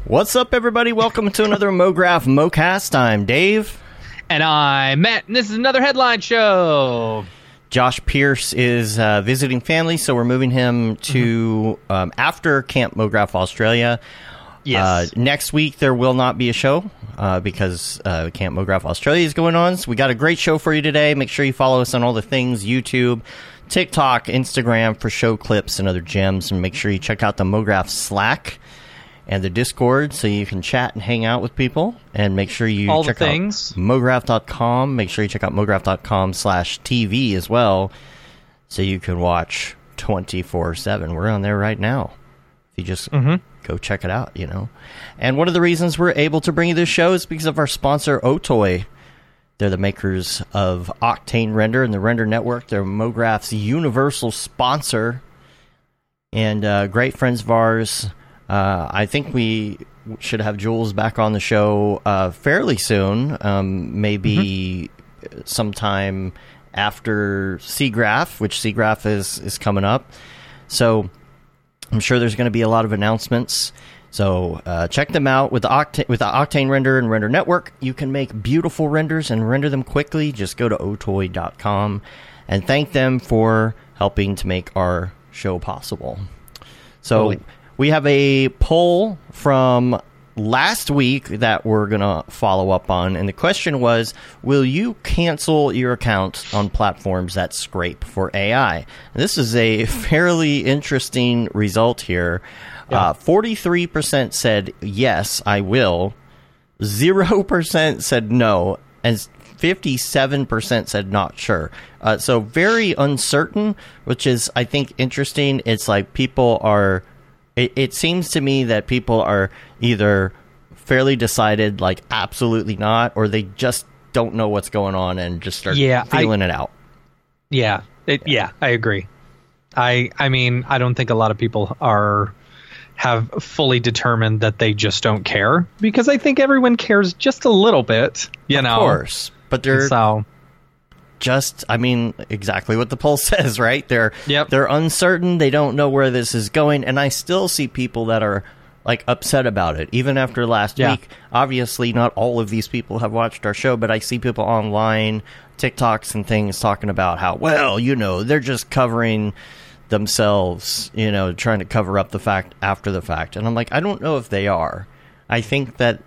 What's up, everybody? Welcome to another MoGraph MoCast. I'm Dave. And I'm Matt, and this is another headline show. Josh Pierce is visiting family, so we're moving him to after Camp MoGraph Australia. Yes. Next week, there will not be a show because Camp MoGraph Australia is going on. So we got a great show for you today. Make sure you follow us on all the things, YouTube, TikTok, Instagram, for show clips and other gems. And make sure you check out the MoGraph Slack and the Discord so you can chat and hang out with people. And make sure you check out MoGraph.com. Make sure you check out MoGraph.com/TV as well so you can watch 24/7. We're on there right now. If you just go check it out, you know. And one of the reasons we're able to bring you this show is because of our sponsor, Otoy. They're the makers of Octane Render and the Render Network. They're MoGraph's universal sponsor and great friends of ours. I think we should have Jules back on the show fairly soon, maybe sometime after SIGGRAPH, which SIGGRAPH is coming up. So I'm sure there's going to be a lot of announcements. So check them out with the Octane Render and Render Network. You can make beautiful renders and render them quickly. Just go to otoy.com and thank them for helping to make our show possible. So we have a poll from last week that we're going to follow up on. And the question was, will you cancel your account on platforms that scrape for AI? And this is a fairly interesting result here. 43% said, yes, I will. 0% said no. And 57% said not sure. So very uncertain, which is, I think, interesting. It's like people are... It seems to me that people are either fairly decided, like absolutely not, or they just don't know what's going on and just start feeling it out. Yeah, I agree. I mean, I don't think a lot of people have fully determined that they just don't care, because I think everyone cares just a little bit, you know. Of course, but they're just, I mean, exactly what the poll says, right? They're uncertain. They don't know where this is going. And I still see people that are like upset about it, even after last week. Obviously, not all of these people have watched our show, but I see people online, TikToks and things talking about how, well, you know, they're just covering themselves, you know, trying to cover up the fact after the fact. And I'm like, I don't know if they are. I think that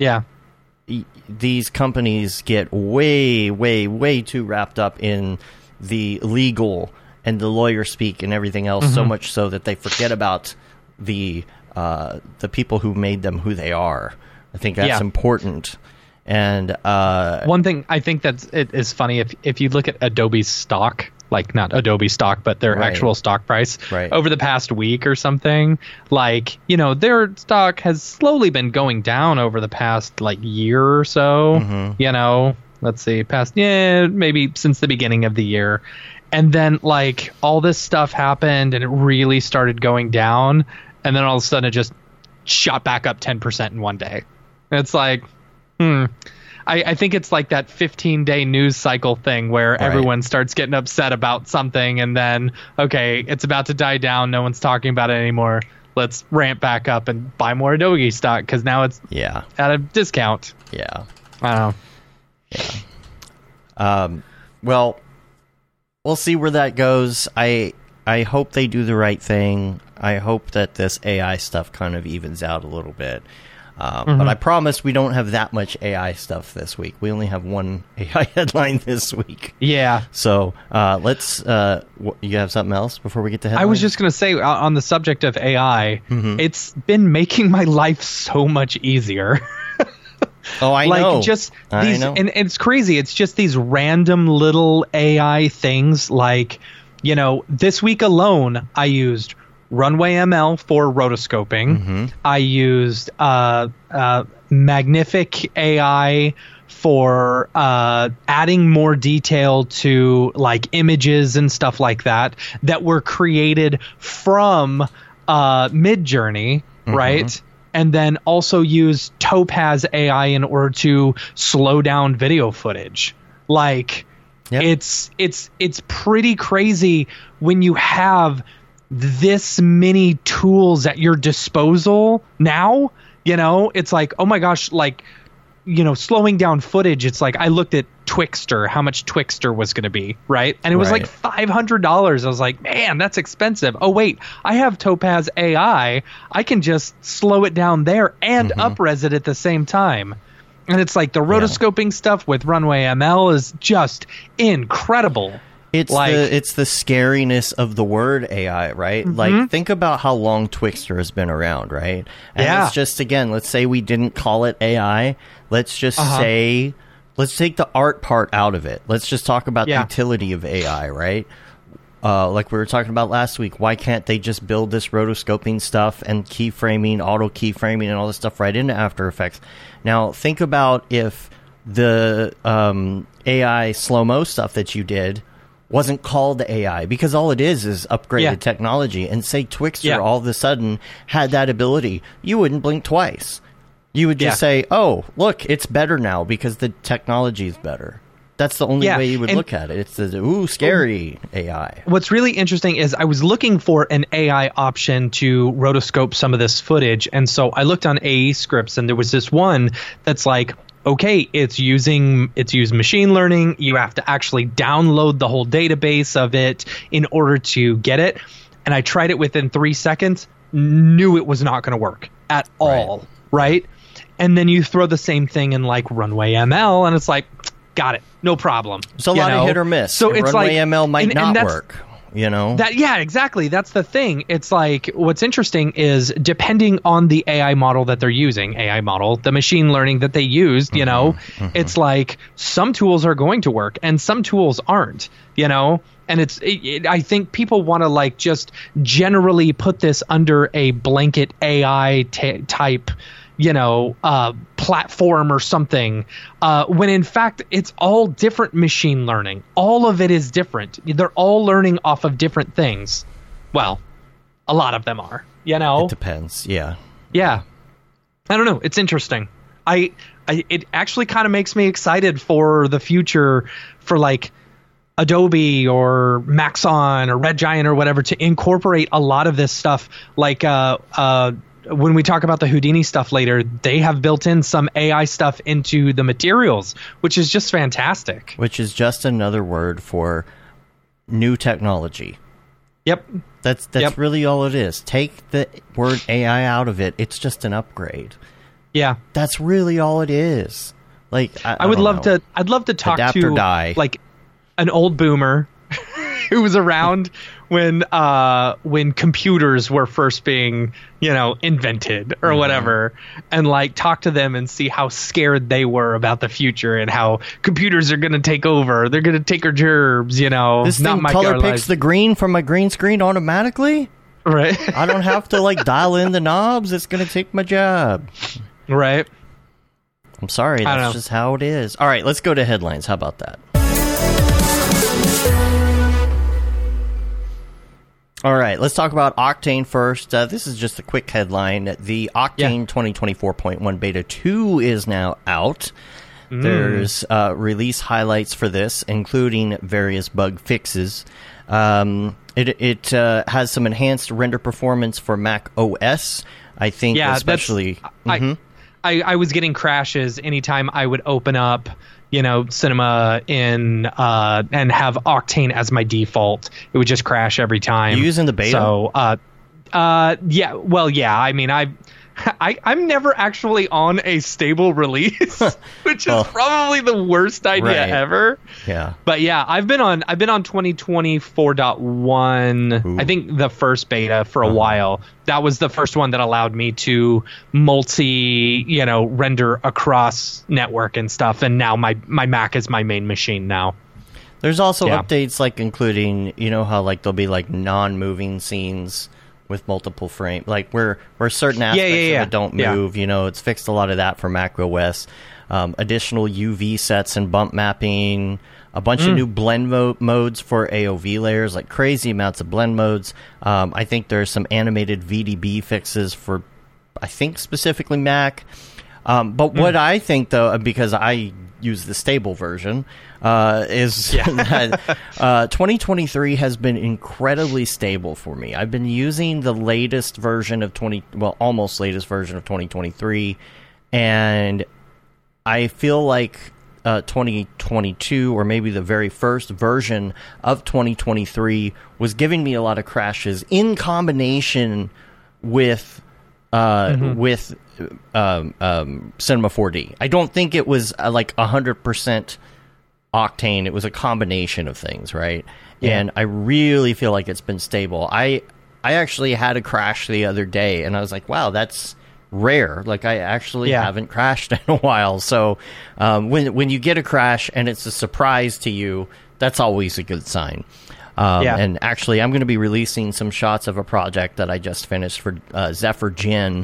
these companies get way, way, way too wrapped up in the legal and the lawyer speak and everything else, so much so that they forget about the people who made them who they are. I think that's important. And one thing I think it is funny, if you look at Adobe's stock, like not Adobe stock, but their actual stock price over the past week or something, like, you know, their stock has slowly been going down over the past like year or so, you know, let's see, maybe since the beginning of the year. And then like all this stuff happened and it really started going down. And then all of a sudden it just shot back up 10% in one day. And it's like, I think it's like that 15-day news cycle thing where everyone starts getting upset about something and then, okay, it's about to die down. No one's talking about it anymore. Let's ramp back up and buy more Adobe stock because now it's at a discount. Yeah. I don't know. Well, we'll see where that goes. I hope they do the right thing. I hope that this AI stuff kind of evens out a little bit. But I promise we don't have that much AI stuff this week. We only have one AI headline this week. Yeah. So let's... you have something else before we get to headlines? I was just going to say, on the subject of AI, it's been making my life so much easier. Oh, I know. Like just these, and it's crazy. It's just these random little AI things. Like, you know, this week alone, I used Runway ML for rotoscoping. I used Magnific AI for adding more detail to like images and stuff like that were created from Midjourney, right? And then also use Topaz AI in order to slow down video footage. Like, it's pretty crazy when you have this many tools at your disposal now You know, it's like, oh my gosh, like, you know, slowing down footage. It's like, I looked at Twixtor, how much Twixtor was going to be, right? And it was like $500. I was like, man, that's expensive. Oh, wait, I have Topaz AI. I can just slow it down there and up-res it at the same time. And it's like the rotoscoping stuff with Runway ML is just incredible. It's like, it's the scariness of the word AI, right? Like, think about how long Twixtor has been around, right? And let's just, again, let's say we didn't call it AI. Let's just say, let's take the art part out of it. Let's just talk about the utility of AI, right? Like we were talking about last week, why can't they just build this rotoscoping stuff and keyframing, auto keyframing, and all this stuff right into After Effects? Now, think about if the AI slow-mo stuff that you did wasn't called AI, because all it is upgraded technology. And say Twixtor all of a sudden had that ability, you wouldn't blink twice. You would just say, oh, look, it's better now because the technology is better. That's the only way you would look at it. It's the, scary AI. What's really interesting is I was looking for an AI option to rotoscope some of this footage. And so I looked on AE scripts, and there was this one that's like, okay, it's used machine learning. You have to actually download the whole database of it in order to get it. And I tried it within 3 seconds, knew it was not going to work at all, right? And then you throw the same thing in like Runway ML, and it's like, got it, no problem. It's a lot of hit or miss. So it's Runway ML might not work. You know that, exactly. That's the thing. It's like, what's interesting is depending on the AI model that they're using, the machine learning that they used, you know, it's like some tools are going to work and some tools aren't, you know. And I think people want to like just generally put this under a blanket AI type, you know, platform or something, when in fact it's all different machine learning. All of it is different. They're all learning off of different things. Well, a lot of them are, you know. It depends, yeah. I don't know. It's interesting. It actually kind of makes me excited for the future for like Adobe or Maxon or Red Giant or whatever to incorporate a lot of this stuff. Like when we talk about the Houdini stuff later, they have built in some AI stuff into the materials, which is just fantastic. Which is just another word for new technology. Yep. That's really all it is. Take the word AI out of it. It's just an upgrade. Yeah. That's really all it is. Like I'd love to talk Adapt to or die. Like an old boomer who was around when computers were first being, you know, invented or whatever, and like talk to them and see how scared they were about the future and how computers are going to take over. They're going to take our jobs, you know. This thing color picks the green from my green screen automatically? Right. I don't have to like dial in the knobs. It's going to take my job. Right. I'm sorry. That's just how it is. All right, let's go to headlines. How about that? All right, let's talk about Octane first. This is just a quick headline. The Octane 2024.1 Beta 2 is now out. There's release highlights for this, including various bug fixes. It has some enhanced render performance for Mac OS, I think, especially. I was getting crashes anytime I would open up, you know, Cinema in and have Octane as my default. It would just crash every time. You're using the beta? So, yeah. Well, yeah. I mean, I'm never actually on a stable release, which is probably the worst idea ever. Yeah. But yeah, I've been on 2024.1. I think the first beta for a while. That was the first one that allowed me to render across network and stuff. And now my Mac is my main machine now. There's also updates like including, you know how like there'll be like non-moving scenes with multiple frames, like where certain aspects of it don't move. You know, it's fixed a lot of that for Mac OS. Additional UV sets and bump mapping, a bunch of new blend modes for AOV layers, like crazy amounts of blend modes. I think there's some animated VDB fixes for, I think, specifically Mac. But what I think, though, because I use the stable version, is that 2023 has been incredibly stable for me. I've been using the latest version of almost latest version of 2023, and I feel like 2022, or maybe the very first version of 2023, was giving me a lot of crashes in combination with Cinema 4D. I don't think it was like 100% Octane. It was a combination of things, right? Yeah. And I really feel like it's been stable. I actually had a crash the other day, and I was like, wow, that's rare. Like, I actually haven't crashed in a while. So when you get a crash and it's a surprise to you, that's always a good sign. And actually, I'm going to be releasing some shots of a project that I just finished for Zephyr Gin.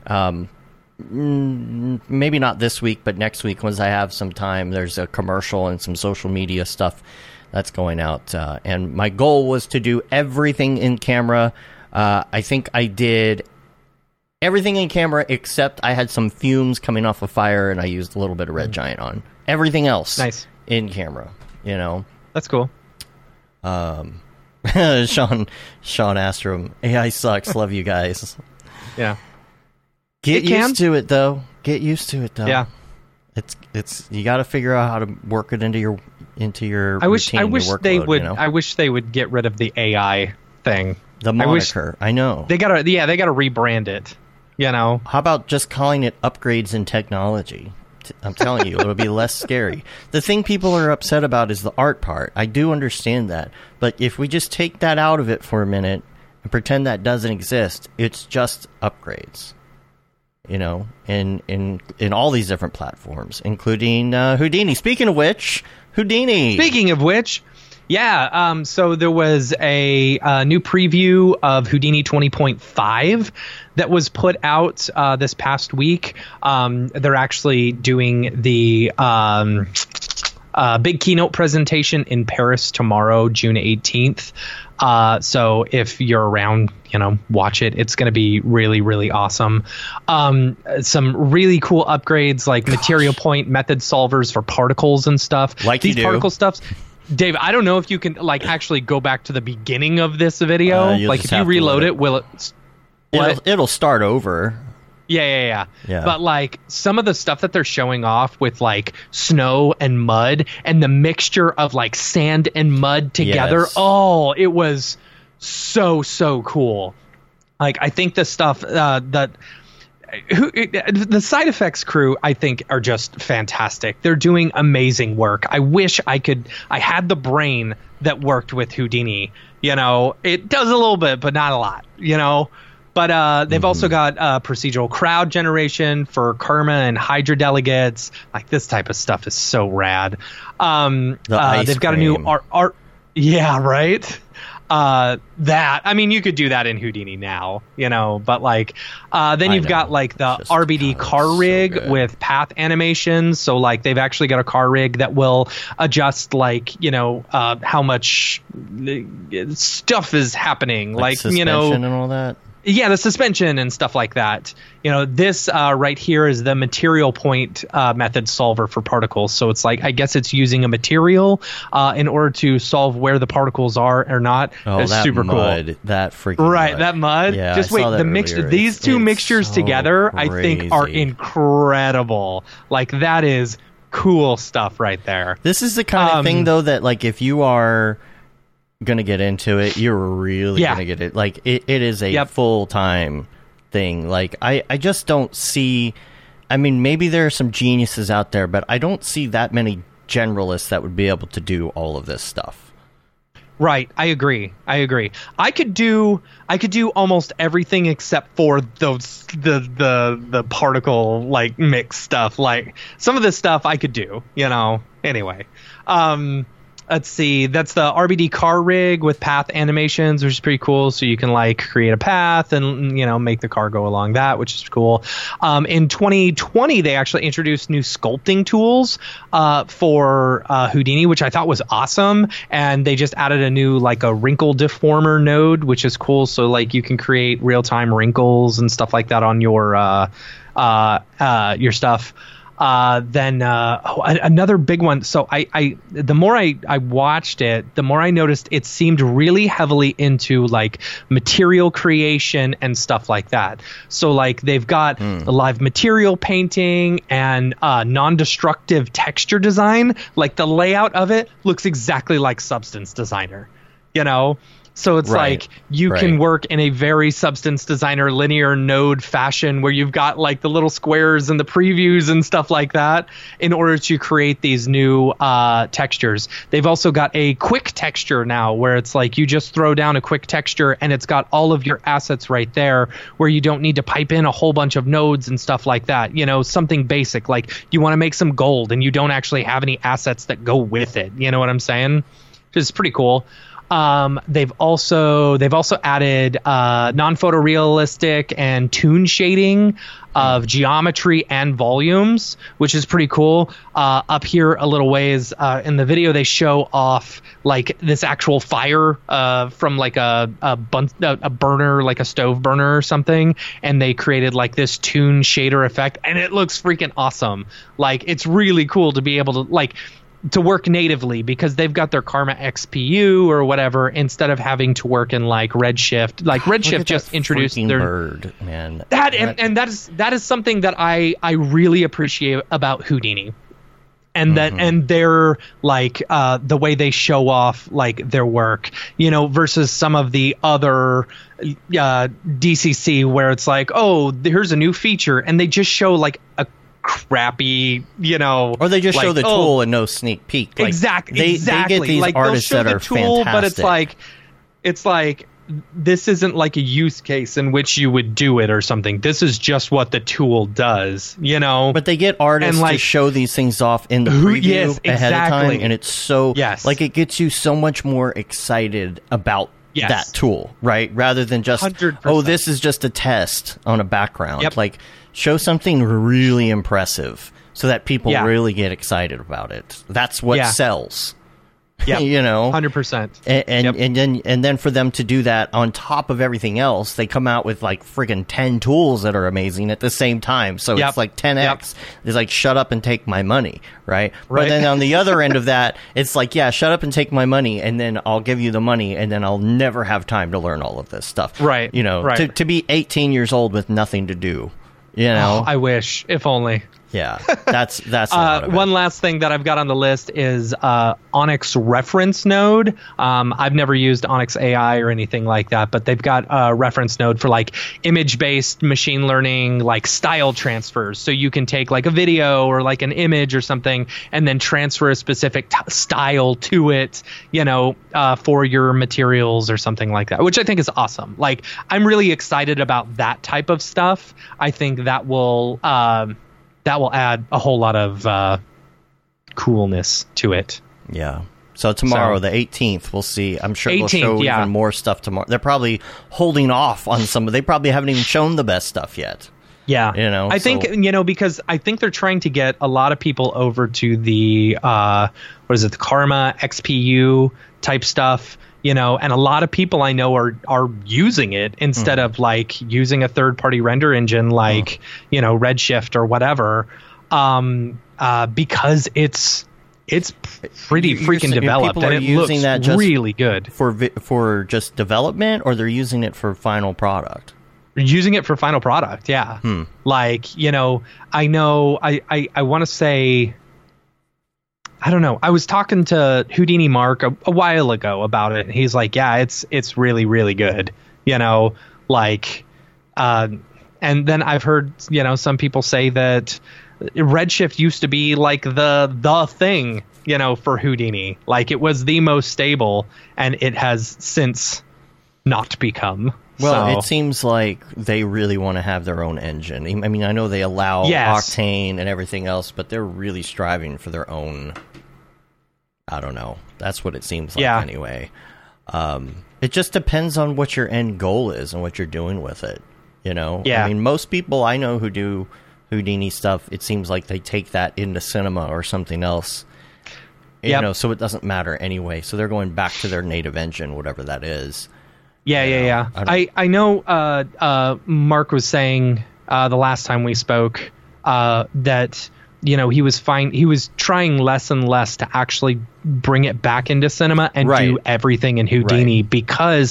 Maybe not this week, but next week, once I have some time. There's a commercial and some social media stuff that's going out. And my goal was to do everything in camera. I think I did everything in camera except I had some fumes coming off a fire, and I used a little bit of Red Giant on. Everything else in camera, you know. That's cool. Sean Astrom, AI sucks. Love you guys. Yeah. Get used to it though. Yeah. It's you got to figure out how to work it into your routine, I wish your workload, they would. You know? I wish they would get rid of the AI thing. The moniker. I know. They gotta rebrand it. You know. How about just calling it upgrades in technology? I'm telling you, it'll be less scary. The thing people are upset about is the art part. I do understand that. But if we just take that out of it for a minute and pretend that doesn't exist, it's just upgrades. You know, in all these different platforms, including Houdini. Speaking of which, Houdini. Yeah, so there was a new preview of Houdini 20.5 that was put out this past week. They're actually doing the big keynote presentation in Paris tomorrow, June 18th. So if you're around, you know, watch it. It's going to be really, really awesome. Some really cool upgrades like material point method solvers for particles and stuff. Like these particle stuffs. Dave, I don't know if you can like actually go back to the beginning of this video. Like if you reload it, will it? It'll start over. Yeah. But like some of the stuff that they're showing off with like snow and mud and the mixture of like sand and mud together. Yes. Oh, it was so cool. Like I think the stuff the Side Effects crew, I think, are just fantastic. They're doing amazing work. I wish I had the brain that worked with Houdini. You know, it does a little bit, but not a lot, you know. But they've also got procedural crowd generation for Karma and Hydra delegates. Like this type of stuff is so rad. They've got a new art. Yeah, right. That, I mean, you could do that in Houdini now, you know, but like then you've got like the RBD car rig with path animations. So like they've actually got a car rig that will adjust like, you know, how much stuff is happening, like you know, and all that. Yeah, the suspension and stuff like that. You know, this right here is the material point method solver for particles. So it's like, I guess it's using a material in order to solve where the particles are or not. Oh, it's that super mud, cool. That freaking right, mud. that mud. Yeah, just wait, the mixture. These two mixtures together, I think, are incredible. Like that is cool stuff right there. This is the kind of thing, though, that like if you are gonna get into it, you're really gonna get it. Like it is a full-time thing. Like I just don't see, I mean, maybe there are some geniuses out there, but I don't see that many generalists that would be able to do all of this stuff. Right, I agree. I could do almost everything except for those the particle like mix stuff. Like some of this stuff I could do, you know. Anyway, let's see. That's the RBD car rig with path animations, which is pretty cool. So you can like create a path and, you know, make the car go along that, which is cool. In 2020, they actually introduced new sculpting tools for Houdini, which I thought was awesome. And they just added a new like a wrinkle deformer node, which is cool. So like you can create real time wrinkles and stuff like that on your stuff. Another big one. So the more I watched it, the more I noticed it seemed really heavily into like material creation and stuff like that. So like they've got live material painting and non-destructive texture design. Like the layout of it looks exactly like Substance Designer, you know? So it's like you can work in a very Substance Designer linear node fashion where you've got like the little squares and the previews and stuff like that in order to create these new textures. They've also got a quick texture now where it's like you just throw down a quick texture and it's got all of your assets right there where you don't need to pipe in a whole bunch of nodes and stuff like that. You know, something basic like you want to make some gold and you don't actually have any assets that go with it. You know what I'm saying? Which is pretty cool. They've also added non-photorealistic and toon shading of geometry and volumes, which is pretty cool. Up here a little ways in the video, they show off like this actual fire from like a burner, like a stove burner or something, and they created like this toon shader effect, and it looks freaking awesome. Like it's really cool to be able to like to work natively because they've got their Karma XPU or whatever instead of having to work in like Redshift. Like Redshift just introduced their bird, man. That is something that I really appreciate about Houdini. And that and their like the way they show off like their work, you know, versus some of the other DCC where it's like, oh, here's a new feature, and they just show like a crappy, you know, or they just like, show the tool and no sneak peek. Like, exactly. They get these like, artists that are tool, fantastic. But it's like this isn't like a use case in which you would do it or something. This is just what the tool does, you know. But they get artists to show these things off in the preview ahead of time, and it's so like it gets you so much more excited about that tool, right? Rather than just 100%. Oh, this is just a test on a background. Like show something really impressive so that people really get excited about it. That's what sells. Yeah, you know, 100%. And then for them to do that on top of everything else, they come out with like friggin' 10 tools that are amazing at the same time. So it's like 10x. It's like shut up and take my money, right? But then on the other end of that, it's like shut up and take my money, and then I'll give you the money, and then I'll never have time to learn all of this stuff, right? You know, to be 18 years old with nothing to do, you know. I wish, if only. Yeah, that's a lot of it. One last thing that I've got on the list is Onyx Reference Node. I've never used Onyx AI or anything like that, but they've got a reference node for like image-based machine learning, like style transfers. So you can take like a video or like an image or something and then transfer a specific style to it, you know, for your materials or something like that, which I think is awesome. Like, I'm really excited about that type of stuff. I think that will add a whole lot of coolness to it. Yeah. So tomorrow, the 18th, we'll see. I'm sure they'll show even more stuff tomorrow. They're probably holding off on some. They probably haven't even shown the best stuff yet. Yeah. You know, I think, you know, because I think they're trying to get a lot of people over to the, the Karma XPU type stuff. You know, and a lot of people I know are using it instead of like using a third-party render engine like you know, Redshift or whatever, because it's pretty freaking developed and it looks that just really good for just development, or they're using it for final product. Using it for final product, yeah. Like, you know I want to say. I don't know. I was talking to Houdini Mark a while ago about it. And he's like, yeah, it's really, really good. You know, like, and then I've heard, you know, some people say that Redshift used to be like the thing, you know, for Houdini. Like it was the most stable, and it has since not become. Well, it seems like they really want to have their own engine. I mean, I know they allow Octane and everything else, but they're really striving for their own. I don't know. That's what it seems like anyway. It just depends on what your end goal is and what you're doing with it. You know? Yeah. I mean, most people I know who do Houdini stuff, it seems like they take that into cinema or something else. You know, so it doesn't matter anyway. So they're going back to their native engine, whatever that is. Yeah. I know Mark was saying the last time we spoke that he was trying less and less to actually bring it back into cinema and do everything in Houdini because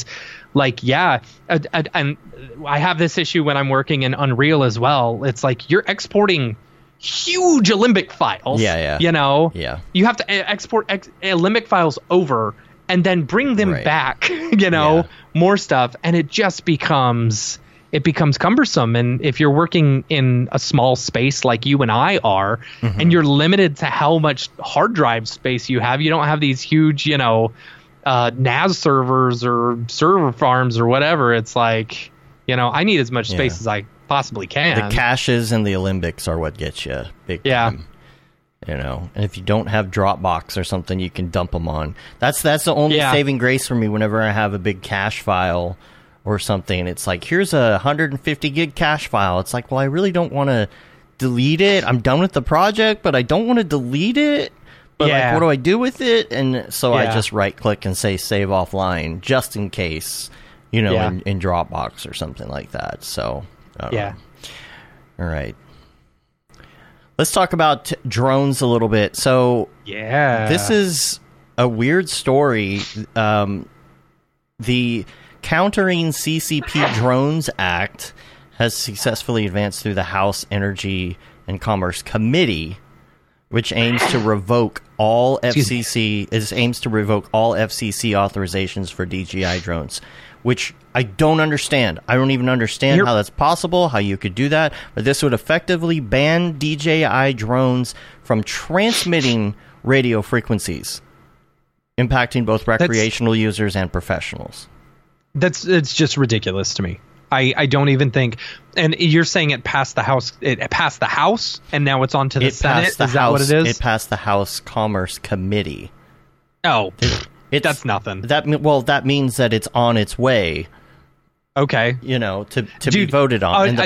and I have this issue when I'm working in Unreal as well. It's like you're exporting huge Alembic files. You have to export Alembic files over and then bring them back, more stuff. And it just becomes cumbersome. And if you're working in a small space like you and I are, and you're limited to how much hard drive space you don't have these huge, NAS servers or server farms or whatever. It's like, I need as much space as I possibly can. The caches and the Alembics are what gets you big time. And if you don't have Dropbox or something you can dump them on, that's the only saving grace for me whenever I have a big cache file or something. It's like, here's a 150 gig cache file. It's like, well, I really don't want to delete it. I'm done with the project, but I don't want to delete it. But what do I do with it? And so I just right click and say save offline just in case, in Dropbox or something like that. So all right. Let's talk about drones a little bit. So this is a weird story. The Countering CCP Drones Act has successfully advanced through the House Energy and Commerce Committee, which aims to revoke all FCC authorizations for DJI drones, which I don't understand. I don't even understand how that's possible, how you could do that. But this would effectively ban DJI drones from transmitting radio frequencies, impacting both recreational users and professionals. It's just ridiculous to me. I don't even think, and you're saying it passed the House. It passed the House, and now it's on to the Senate. Is that what it is? It passed the House Commerce Committee. Oh, that's nothing. That means that it's on its way. Okay, to be voted on.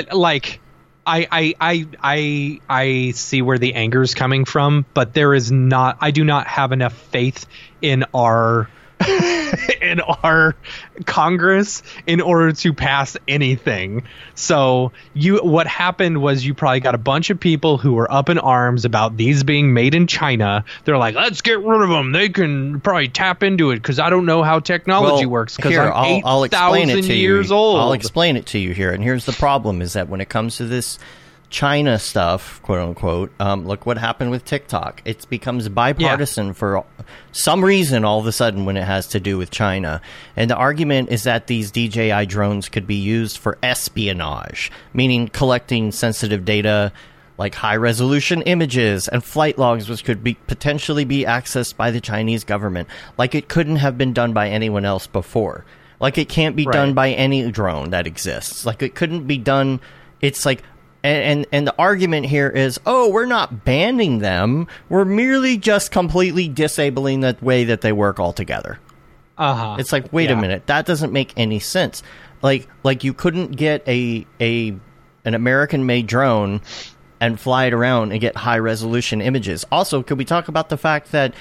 I see where the anger is coming from, but I do not have enough faith in our in our Congress in order to pass anything. So what happened was you probably got a bunch of people who were up in arms about these being made in China. They're like, let's get rid of them. They can probably tap into it because I don't know how technology works because I'm 8,000 years old. I'll explain it to you here. And here's the problem is that when it comes to this China stuff, quote unquote, look what happened with TikTok. It becomes bipartisan for some reason all of a sudden when it has to do with China. And the argument is that these DJI drones could be used for espionage, meaning collecting sensitive data like high-resolution images and flight logs, which could potentially be accessed by the Chinese government. Like it couldn't have been done by anyone else before. Like it can't be done by any drone that exists. Like it couldn't be done. It's like... And the argument here is, we're not banning them. We're merely just completely disabling the way that they work altogether. It's like, wait a minute, that doesn't make any sense. Like you couldn't get an American-made drone and fly it around and get high-resolution images. Also, could we talk about the fact that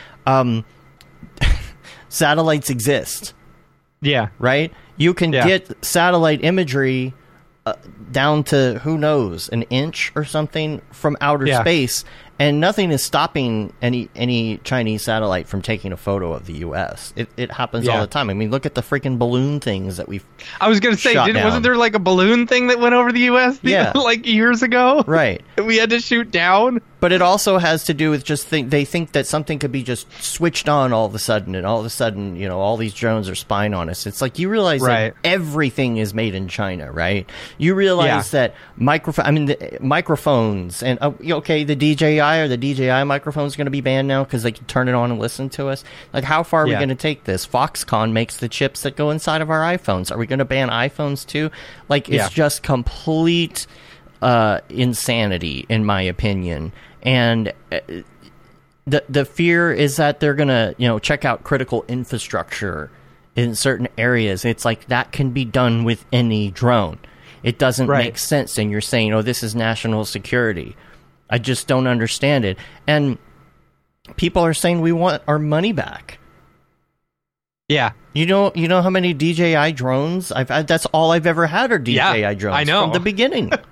satellites exist? Yeah. Right? You can get satellite imagery down to, who knows, an inch or something from outer space, and nothing is stopping any Chinese satellite from taking a photo of the U.S. It happens all the time. I mean, look at the freaking balloon things that we've I was going to say, wasn't there like a balloon thing that went over the U.S. like years ago? Right. We had to shoot down? But it also has to do with they think that something could be just switched on all of a sudden, and all of a sudden, all these drones are spying on us. It's like you realize that everything is made in China, right? You realize that the microphones and the DJI or the DJI microphone is going to be banned now because they can turn it on and listen to us. Like, how far are we going to take this? Foxconn makes the chips that go inside of our iPhones. Are we going to ban iPhones too? Like, it's just complete insanity, in my opinion. And the fear is that they're going to, check out critical infrastructure in certain areas. It's like that can be done with any drone. It doesn't make sense. And you're saying, this is national security. I just don't understand it. And people are saying we want our money back. Yeah. You know how many DJI drones I've had? That's all I've ever had are DJI drones I know. from the beginning.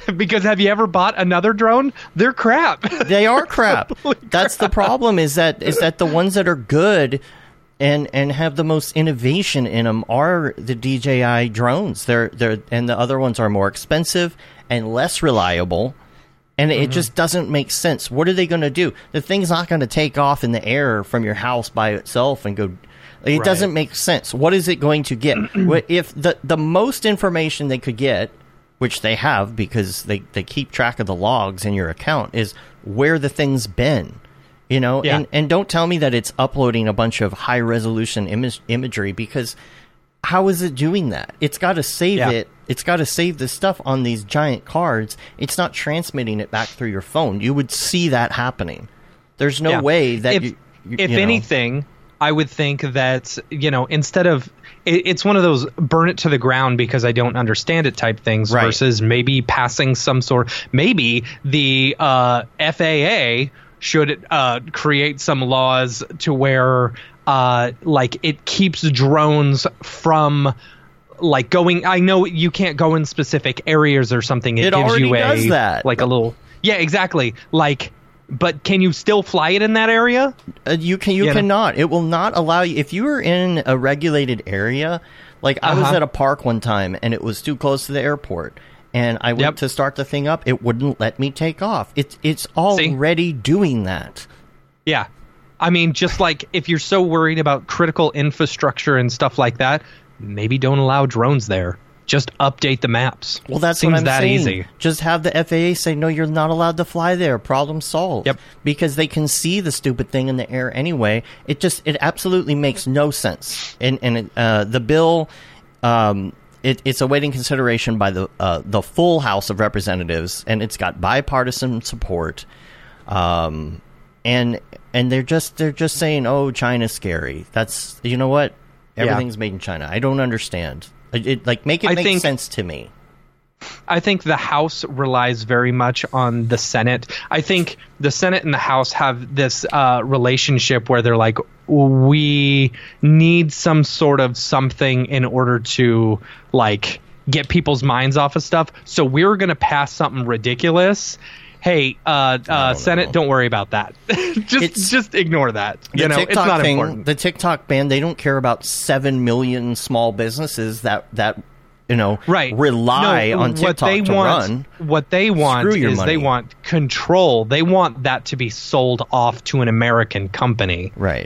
Because have you ever bought another drone? They're crap. They are crap. That's the problem. Is that the ones that are good and have the most innovation in them are the DJI drones. They're and the other ones are more expensive and less reliable. And it just doesn't make sense. What are they going to do? The thing's not going to take off in the air from your house by itself and go. It doesn't make sense. What is it going to get? If the most information they could get, which they have because they keep track of the logs in your account, is where the thing's been. And don't tell me that it's uploading a bunch of high resolution imagery, because how is it doing that? It's got to save it. It's got to save the stuff on these giant cards. It's not transmitting it back through your phone. You would see that happening. There's no way that if anything, I would think that, instead of it's one of those burn it to the ground because I don't understand it type things, versus maybe passing some sort. Maybe the FAA should create some laws to where it keeps drones from going. I know you can't go in specific areas or something. It gives you does that. A little. Yeah, exactly. But can you still fly it in that area? You cannot. It will not allow you. If you are in a regulated area, I was at a park one time and it was too close to the airport, and I went to start the thing up. It wouldn't let me take off. It's already doing that. Yeah. I mean, just if you're so worried about critical infrastructure and stuff like that, maybe don't allow drones there. Just update the maps. Well, that's Seems what I'm that saying. Easy. Just have the FAA say, no, you're not allowed to fly there. Problem solved. Yep. Because they can see the stupid thing in the air anyway. It absolutely makes no sense. And the bill, it's awaiting consideration by the full House of Representatives, and it's got bipartisan support. And they're just saying, oh, China's scary. That's, you know what? Everything's made in China. I don't understand. Make sense to me. I think the House relies very much on the Senate. I think the Senate and the House have this relationship where they're like, we need some sort of something in order to get people's minds off of stuff. So we're going to pass something ridiculous. Hey, Senate, don't worry about that. just ignore that. It's not important. The TikTok ban, they don't care about 7 million small businesses that rely on TikTok to run. What they want is they want control. They want that to be sold off to an American company. Right.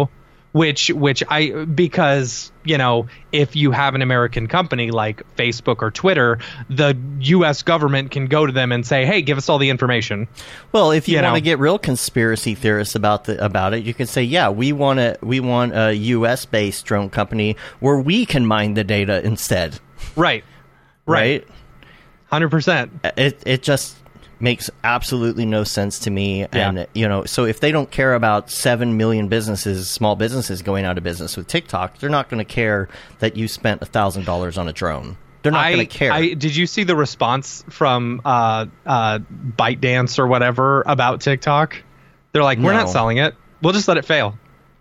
Because if you have an American company like Facebook or Twitter, the U.S. government can go to them and say, hey, give us all the information. Well, if you want to get real conspiracy theorists about it, you can say, yeah, we want a U.S.-based drone company where we can mine the data instead. Right. 100%. It just makes absolutely no sense to me. And so if they don't care about 7 million small businesses going out of business with TikTok, they're not going to care that you spent $1,000 on a drone. They're not going to care. Did you see the response from ByteDance or whatever about TikTok? They're like, we're not selling it. We'll just let it fail.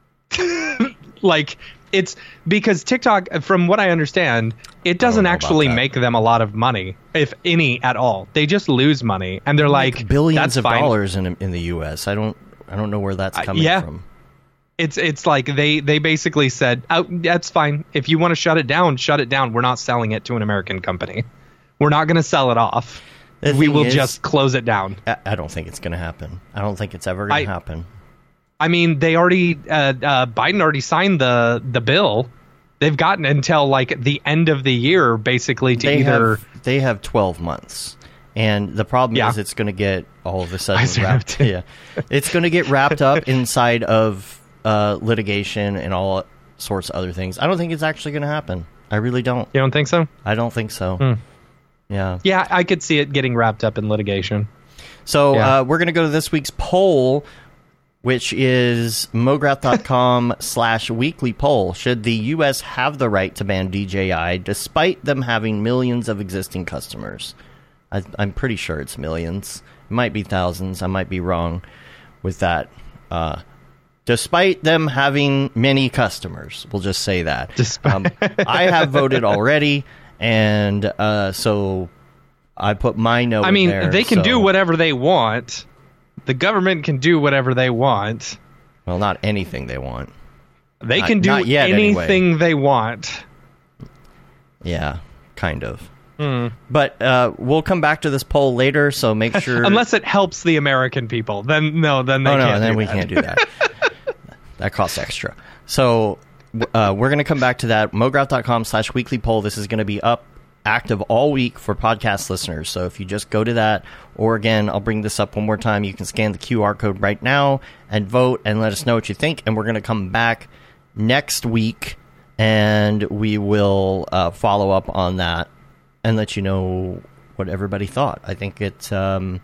It's because TikTok, from what I understand, it doesn't actually make them a lot of money, if any at all. They just lose money, and they're like billions of dollars in the U.S. I don't know where that's coming from. It's like they basically said, oh, that's fine. If you want to shut it down, shut it down. We're not selling it to an American company. We're not going to sell it off. We will just close it down. I don't think it's going to happen. I don't think it's ever going to happen. I mean, they already Biden already signed the bill. They've gotten until the end of the year, basically, to they have 12 months, and the problem is it's going to get all of a sudden wrapped. It's going to get wrapped up inside of litigation and all sorts of other things. I don't think it's actually going to happen. I really don't. You don't think so? I don't think so. Yeah, I could see it getting wrapped up in litigation. So we're going to go to this week's poll, which is MoGraph.com/weekly poll. Should the U.S. have the right to ban DJI despite them having millions of existing customers? I'm pretty sure it's millions. It might be thousands. I might be wrong with that. Despite them having many customers. We'll just say that. I have voted already, and so I put my note. I mean, they can do whatever they want. The government can do whatever they want. Well, not anything they want. They can do anything they want. Yeah, kind of. But we'll come back to this poll later, so make sure... Unless it helps the American people. Then they can't do we can't do that. That costs extra. So we're going to come back to that. MoGraph.com/weekly poll. This is going to be up active all week for podcast listeners. So if you just go to that, or again, I'll bring this up one more time, you can scan the QR code right now and vote and let us know what you think. And we're going to come back next week and we will follow up on that and let you know what everybody thought. I think it's sucky.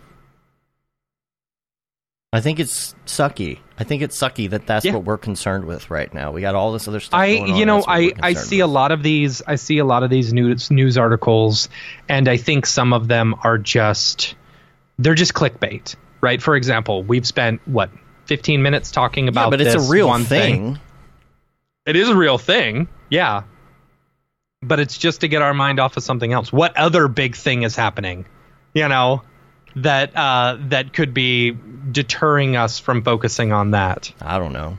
I think it's sucky that's what we're concerned with right now. We got all this other stuff going on. I see a lot of these news articles, and I think some of them are just clickbait, right? For example, we've spent 15 minutes talking about but this it's a real one thing. It is a real thing, yeah. But it's just to get our mind off of something else. What other big thing is happening? That could be deterring us from focusing on that. I don't know.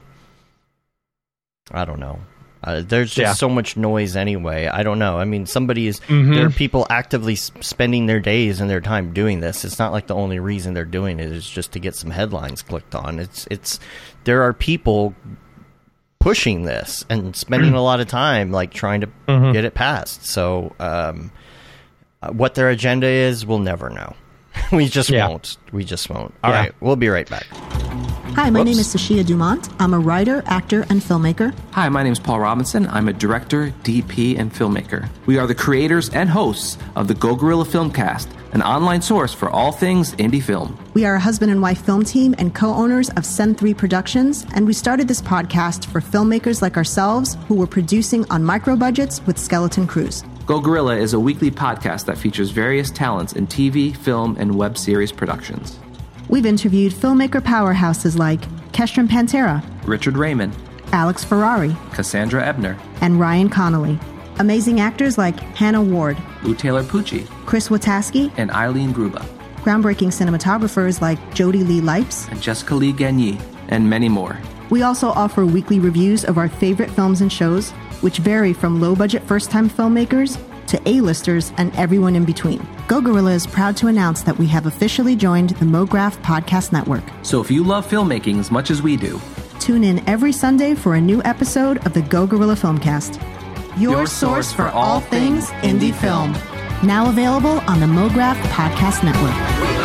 There's just so much noise anyway. I don't know. I mean, there are people actively spending their days and their time doing this. It's not like the only reason they're doing it is just to get some headlines clicked on. There are people pushing this and spending a lot of time trying to get it passed. So what their agenda is, we'll never know. We just won't. All right, we'll be right back. Hi, my name is Sashia Dumont. I'm a writer, actor, and filmmaker. Hi, my name is Paul Robinson. I'm a director, DP, and filmmaker. We are the creators and hosts of the Go Gorilla Filmcast, an online source for all things indie film. We are a husband and wife film team and co-owners of Send 3 Productions, and we started this podcast for filmmakers like ourselves who were producing on micro budgets with skeleton crews. Go Gorilla is a weekly podcast that features various talents in TV, film, and web series productions. We've interviewed filmmaker powerhouses like Kestrom Pantera, Richard Raymond, Alex Ferrari, Cassandra Ebner, and Ryan Connolly. Amazing actors like Hannah Ward, Lou Taylor Pucci, Chris Wataski, and Eileen Gruba. Groundbreaking cinematographers like Jody Lee Lipes, and Jessica Lee Gagné, and many more. We also offer weekly reviews of our favorite films and shows, which vary from low-budget first-time filmmakers to A-listers and everyone in between. Go Gorilla is proud to announce that we have officially joined the MoGraph Podcast Network. So if you love filmmaking as much as we do, tune in every Sunday for a new episode of the Go Gorilla Filmcast, your source for all things indie film. Now available on the MoGraph Podcast Network.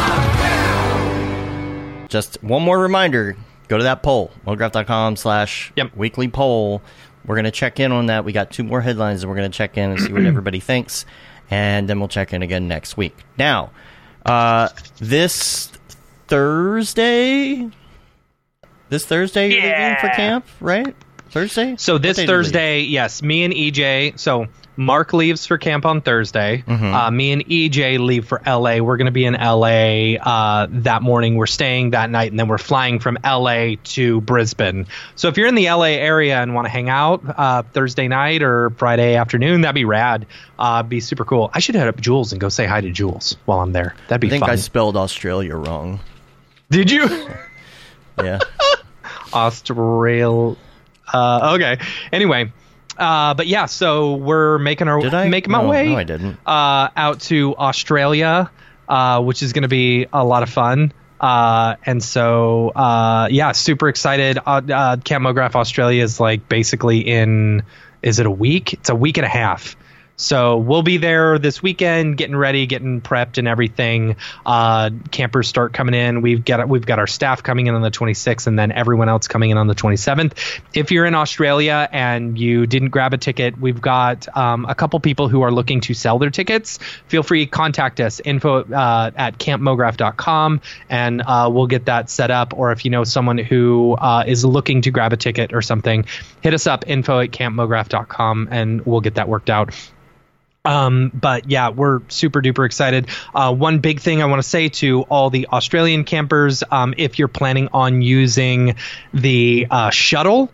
Just one more reminder, go to that poll, MoGraph.com/weekly poll. We're going to check in on that. We got 2 more headlines, and we're going to check in and see what everybody thinks, and then we'll check in again next week. Now, this Thursday, you're leaving for camp, right? Thursday? So this Thursday, yes, me and EJ, so Mark leaves for camp on Thursday. Me and EJ leave for LA. We're going to be in LA that morning. We're staying that night, and then we're flying from LA to Brisbane. So if you're in the LA area and want to hang out Thursday night or Friday afternoon, that'd be rad. Be super cool. I should head up Jules and go say hi to Jules while I'm there. That'd be fun. I think I spelled Australia wrong. Did you? Yeah. Australia. Okay. Anyway, but yeah, so we're making our my way. No, I didn't. Out to Australia, which is going to be a lot of fun. And so, yeah, super excited. Camp MoGraph Australia is basically is it a week? It's a week and a half. So we'll be there this weekend, getting ready, getting prepped and everything. Campers start coming in. We've got our staff coming in on the 26th, and then everyone else coming in on the 27th. If you're in Australia and you didn't grab a ticket, we've got a couple people who are looking to sell their tickets. Feel free to contact us, info at campmograph.com, and we'll get that set up. Or if you know someone who is looking to grab a ticket or something, hit us up, info at campmograph.com, and we'll get that worked out. But yeah, we're super duper excited. One big thing I want to say to all the Australian campers, if you're planning on using the shuttle,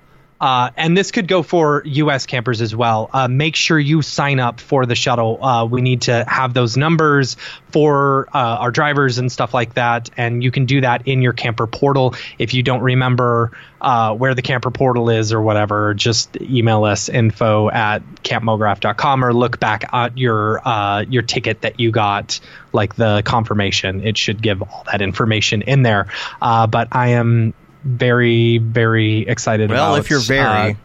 and this could go for U.S. campers as well. Make sure you sign up for the shuttle. We need to have those numbers for our drivers and stuff like that. And you can do that in your camper portal. If you don't remember where the camper portal is or whatever, just email us info@campmograph.com or look back at your ticket that you got, like the confirmation. It should give all that information in there. But I am very, very excited about... Well, if you're very...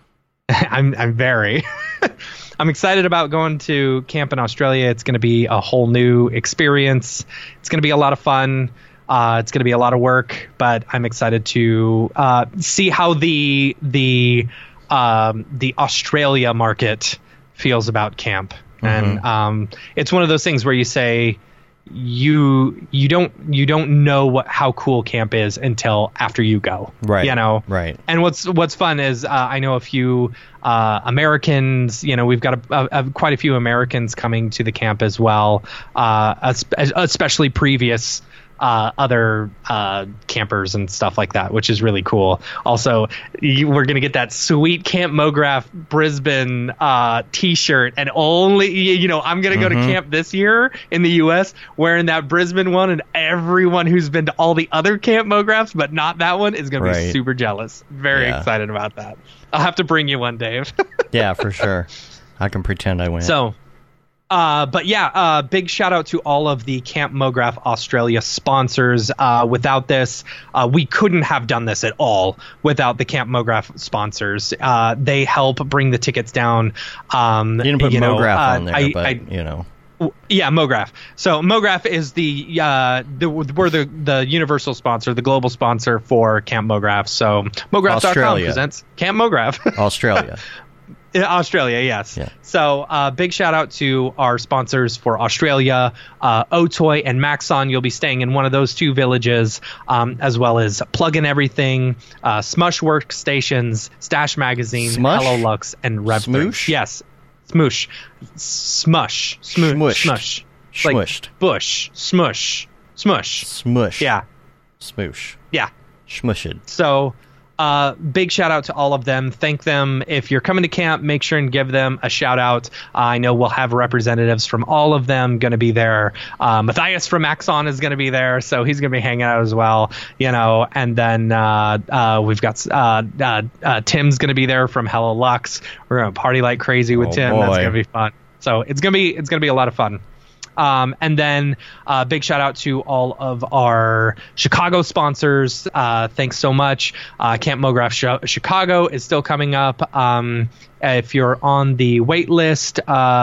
I'm very... I'm excited about going to camp in Australia. It's going to be a whole new experience. It's going to be a lot of fun. It's going to be a lot of work, but I'm excited to see how the Australia market feels about camp. Mm-hmm. And it's one of those things where you say you don't know how cool camp is until after you go. Right. You know. Right. And what's fun is I know a few Americans. You know, we've got quite a few Americans coming to the camp as well, especially previous other campers and stuff like that, which is really cool. Also, we're gonna get that sweet Camp MoGraph Brisbane t-shirt, and only I'm gonna go to camp this year in the US wearing that Brisbane one, and everyone who's been to all the other Camp MoGraphs but not that one is gonna be super jealous. Very excited about that. I'll have to bring you one, Dave. Yeah, for sure. I can pretend I went. So but yeah, big shout out to all of the Camp MoGraph Australia sponsors. Without this, we couldn't have done this at all without the Camp MoGraph sponsors. They help bring the tickets down. You didn't put MoGraph on there, but Yeah, MoGraph. So MoGraph is we're the universal sponsor, the global sponsor for Camp MoGraph. So MoGraph.com presents Camp MoGraph. Australia. Australia, yes. Yeah. So big shout out to our sponsors for Australia, Otoy and Maxon. You'll be staying in one of those two villages, as well as Plug-in Everything, Smush Workstations, Stash Magazine, Smush? Hello Lux, and Rev. Smoosh? Yes. Smoosh. Smush. Smush. Smush. Smushed. Like bush. Smush. Smush. Smush. Yeah. Smoosh. Yeah. Smushed. So... big shout out to all of them. Thank them. If you're coming to camp, make sure and give them a shout out. I know we'll have representatives from all of them going to be there. Matthias from Axon is going to be there, so he's going to be hanging out as well. And then we've got Tim's going to be there from Hello Lux. We're going to party like crazy with Tim. Boy. That's going to be fun. So it's going to be a lot of fun. And then big shout out to all of our Chicago sponsors. Thanks so much. Camp MoGraph Chicago is still coming up. If you're on the wait list,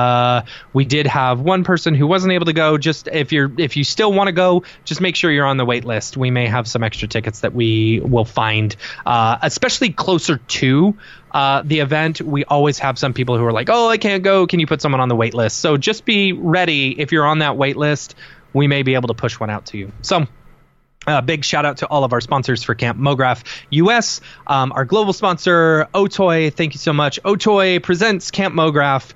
we did have one person who wasn't able to go. Just if you still want to go, just make sure you're on the wait list. We may have some extra tickets that we will find, especially closer to the event. We always have some people who are like, oh, I can't go. Can you put someone on the wait list? So just be ready. If you're on that wait list, we may be able to push one out to you. So big shout out to all of our sponsors for Camp MoGraph US. Our global sponsor, Otoy. Thank you so much. Otoy presents Camp MoGraph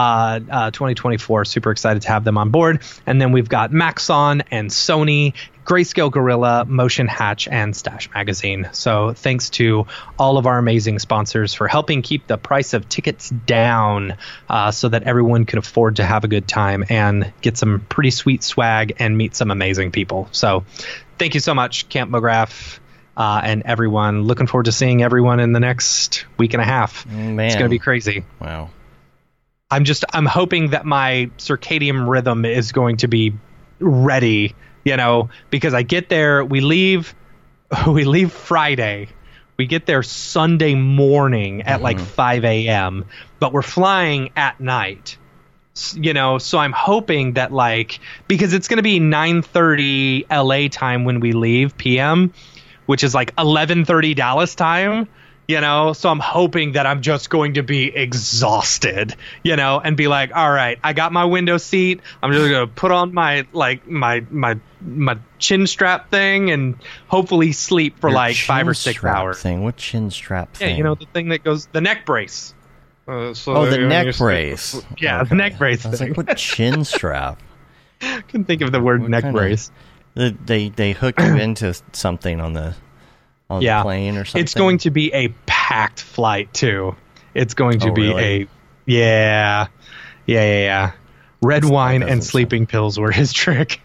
2024. Super excited to have them on board. And then we've got Maxon and Sony, Grayscale Gorilla, Motion Hatch, and Stash Magazine. So thanks to all of our amazing sponsors for helping keep the price of tickets down so that everyone could afford to have a good time and get some pretty sweet swag and meet some amazing people. So thank you so much, Camp MoGraph, and everyone. Looking forward to seeing everyone in the next week and a half. Man. It's going to be crazy. Wow. I'm hoping that my circadian rhythm is going to be ready, because I get there, we leave Friday. We get there Sunday morning at like 5 a.m., but we're flying at night. So I'm hoping that because it's going to be 9:30 LA time when we leave PM, which is like 11:30 Dallas time, so I'm hoping that I'm just going to be exhausted, and be like, all right, I got my window seat. I'm just going to put on my chin strap thing and hopefully sleep for 5 or 6 hours. What chin strap thing? Yeah, the thing that goes, the neck brace. The neck brace. Yeah, okay. The neck brace. I was like, what chin strap? I couldn't think of the word neck brace. They hook you into something on the on the plane or something. It's going to be a packed flight too. It's going to be really? Yeah. Red wine and sleeping pills were his trick.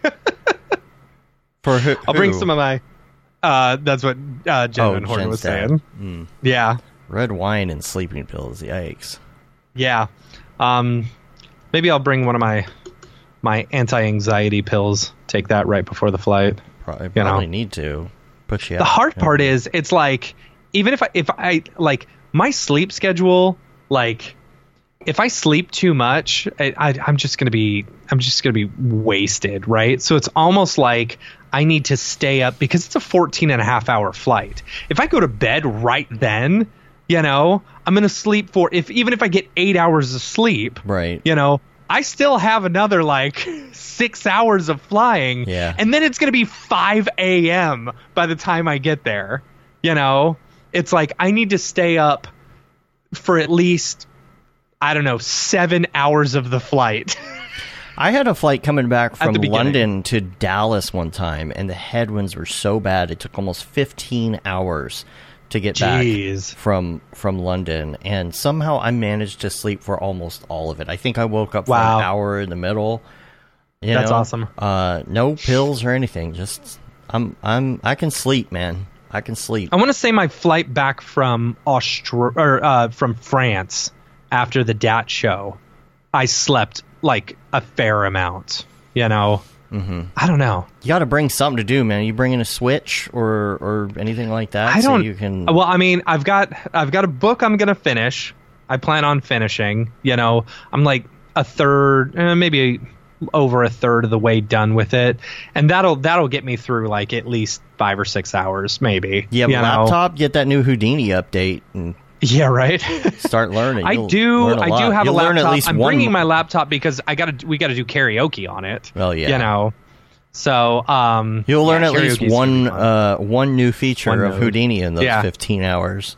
For who? I'll bring some of my. That's what Jen Van Horn was saying. Mm. Yeah. Red wine and sleeping pills. Yikes. Yeah. Maybe I'll bring one of my anti-anxiety pills. Take that right before the flight. Probably need to push you out. The hard part is, it's like, even if I like my sleep schedule, like if I sleep too much, I'm just gonna be wasted, right? So it's almost like I need to stay up because it's a 14.5-hour flight. If I go to bed right then, I'm gonna sleep for even if I get 8 hours of sleep, right? I still have another like 6 hours of flying, and then it's gonna be 5 a.m. by the time I get there. It's like I need to stay up for at least, I don't know, 7 hours of the flight. I had a flight coming back from London to Dallas one time, and the headwinds were so bad it took almost 15 hours to get back from London, and somehow I managed to sleep for almost all of it. I think I woke up for an hour in the middle. That's awesome. No pills or anything. Just I can sleep, man. I can sleep. I want to say my flight back from from France after the DAT show, I slept like a fair amount. Mm-hmm. I don't know. You got to bring something to do, man. You bring in a Switch or anything like that? So you can. Well, I mean, I've got a book I'm gonna finish. I plan on finishing. I'm like a third, maybe over a third of the way done with it, and that'll get me through like at least 5 or 6 hours, maybe. You have a laptop. Get that new Houdini update and. Yeah, right. Start learning. I do have a laptop. I'm bringing my laptop because we got to do karaoke on it. Well, yeah. So you'll learn at least one new feature of Houdini in those 15 hours.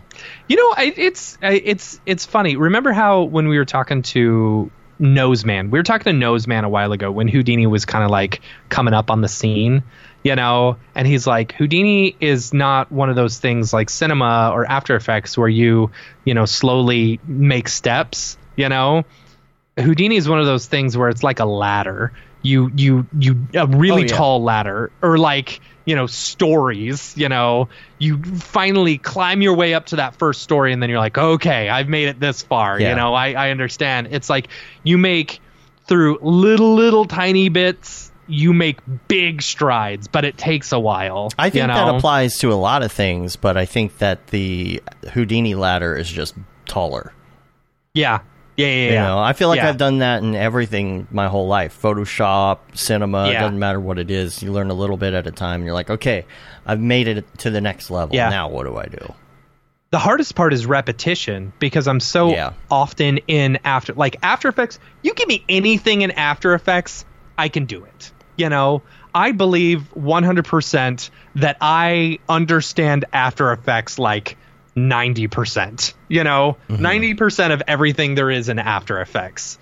It's funny. Remember how when we were talking to Noseman, a while ago when Houdini was kind of like coming up on the scene. And he's like, Houdini is not one of those things like cinema or After Effects where you slowly make steps. Houdini is one of those things where it's like a ladder. You a really tall ladder, or like stories. You finally climb your way up to that first story, and then you're like, okay, I've made it this far. I understand. It's like you make through little tiny bits. You make big strides, but it takes a while. I think that applies to a lot of things, but I think that the Houdini ladder is just taller. Yeah. I feel like I've done that in everything my whole life. Photoshop, cinema, it doesn't matter what it is. You learn a little bit at a time, and you're like, okay, I've made it to the next level. Yeah. Now what do I do? The hardest part is repetition, because I'm so often in After Effects. You give me anything in After Effects, I can do it. I believe 100% that I understand After Effects like 90%. 90% of everything there is in After Effects.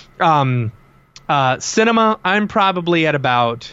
Cinema, I'm probably at about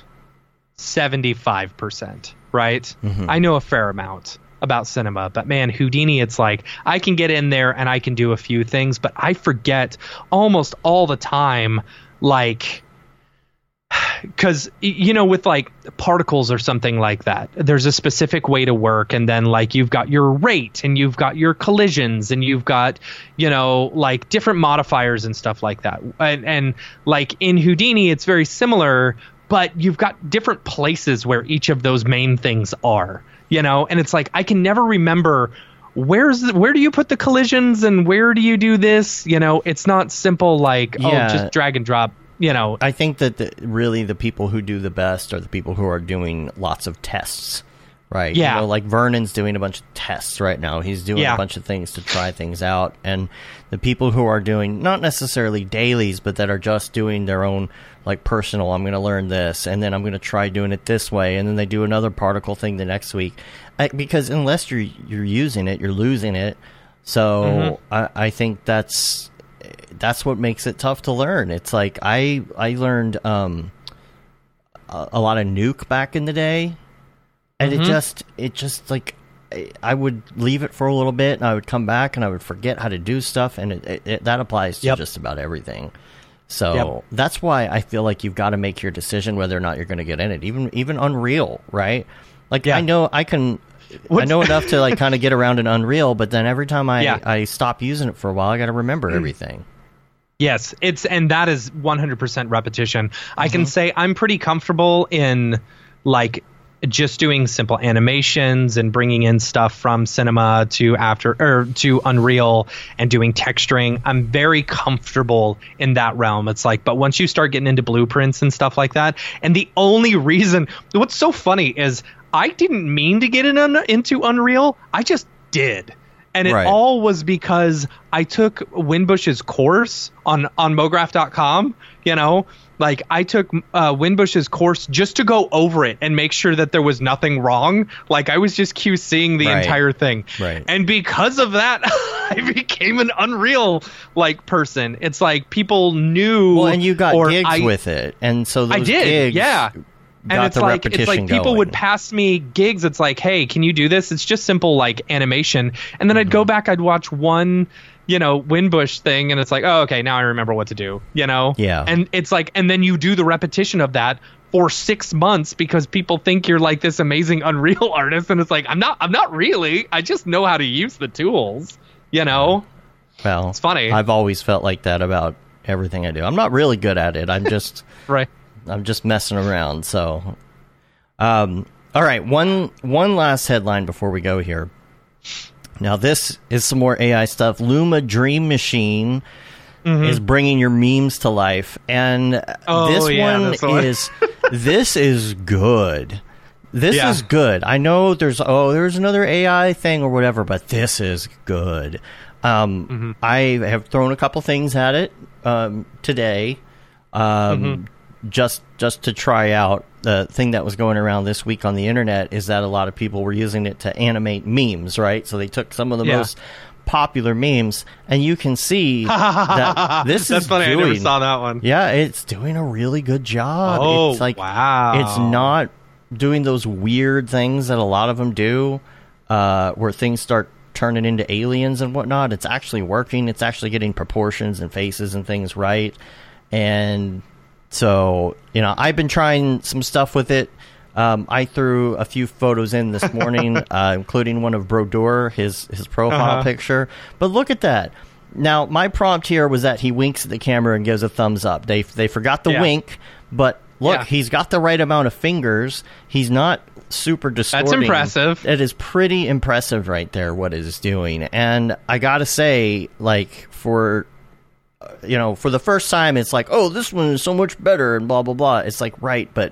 75%, right? Mm-hmm. I know a fair amount about cinema, but man, Houdini, it's like I can get in there and I can do a few things, but I forget almost all the time, like, because with like particles or something like that, there's a specific way to work, and then like you've got your rate and you've got your collisions and you've got like different modifiers and stuff like that, and like in Houdini it's very similar, but you've got different places where each of those main things are, and it's like I can never remember where do you put the collisions and where do you do this. It's not simple like just drag and drop. I think that really the people who do the best are the people who are doing lots of tests, right? Yeah. Like Vernon's doing a bunch of tests right now. He's doing a bunch of things to try things out. And the people who are doing not necessarily dailies, but that are just doing their own like personal, I'm going to learn this, and then I'm going to try doing it this way, and then they do another particle thing the next week. Because unless you're using it, you're losing it. So I think that's what makes it tough to learn. It's like I learned a lot of Nuke back in the day, And it just like, I would leave it for a little bit, and I would come back, and I would forget how to do stuff, and that applies to just about everything. So that's why I feel like you've got to make your decision whether or not you're going to get in it. Even Unreal, right? Like I know I know enough to like kind of get around in Unreal, but then every time I stop using it for a while, I got to remember everything. Yes, and that is 100% repetition. I can say I'm pretty comfortable in like just doing simple animations and bringing in stuff from Cinema to Unreal and doing texturing. I'm very comfortable in that realm. It's like, but once you start getting into blueprints and stuff like that, and the only reason, what's so funny is I didn't mean to get into Unreal. I just did. And it all was because I took Winbush's course on MoGraph.com, you know, like I took Winbush's course just to go over it and make sure that there was nothing wrong. Like I was just QCing the entire thing. Right. And because of that, I became an Unreal like person. It's like people knew. Well, and you got gigs with it. And so those gigs. Yeah. And it's like people would pass me gigs. It's like, hey, can you do this? It's just simple like animation. And then I'd go back, I'd watch one, you know, Winbush thing, and it's like, oh, okay, now I remember what to do, you know? Yeah. And it's like, and then you do the repetition of that for 6 months because people think you're like this amazing Unreal artist, and it's like, I'm not really. I just know how to use the tools, you know? Well, it's funny. I've always felt like that about everything I do. I'm not really good at it. I'm just right. I'm just messing around. So, all right. One last headline before we go here. Now, this is some more AI stuff. Luma Dream Machine is bringing your memes to life, and this is good. This is good. I know there's another AI thing or whatever, but this is good. I have thrown a couple things at it today. Just to try out. The thing that was going around this week on the internet is that a lot of people were using it to animate memes, right? So they took some of the most popular memes, and you can see that this That's is funny. doing, I never saw that one. Yeah, it's doing a really good job. Oh, it's like, wow. It's not doing those weird things that a lot of them do, where things start turning into aliens and whatnot. It's actually working. It's actually getting proportions and faces and things right. And so, you know, I've been trying some stuff with it. I threw a few photos in this morning, including one of Brodeur, his profile picture. But look at that. Now, my prompt here was that he winks at the camera and gives a thumbs up. They forgot the wink, but look, he's got the right amount of fingers. He's not super distorting. That's impressive. It is pretty impressive right there, what it is doing. And I got to say, like, for the first time, it's like, oh, this one is so much better and blah, blah, blah. It's like, right, but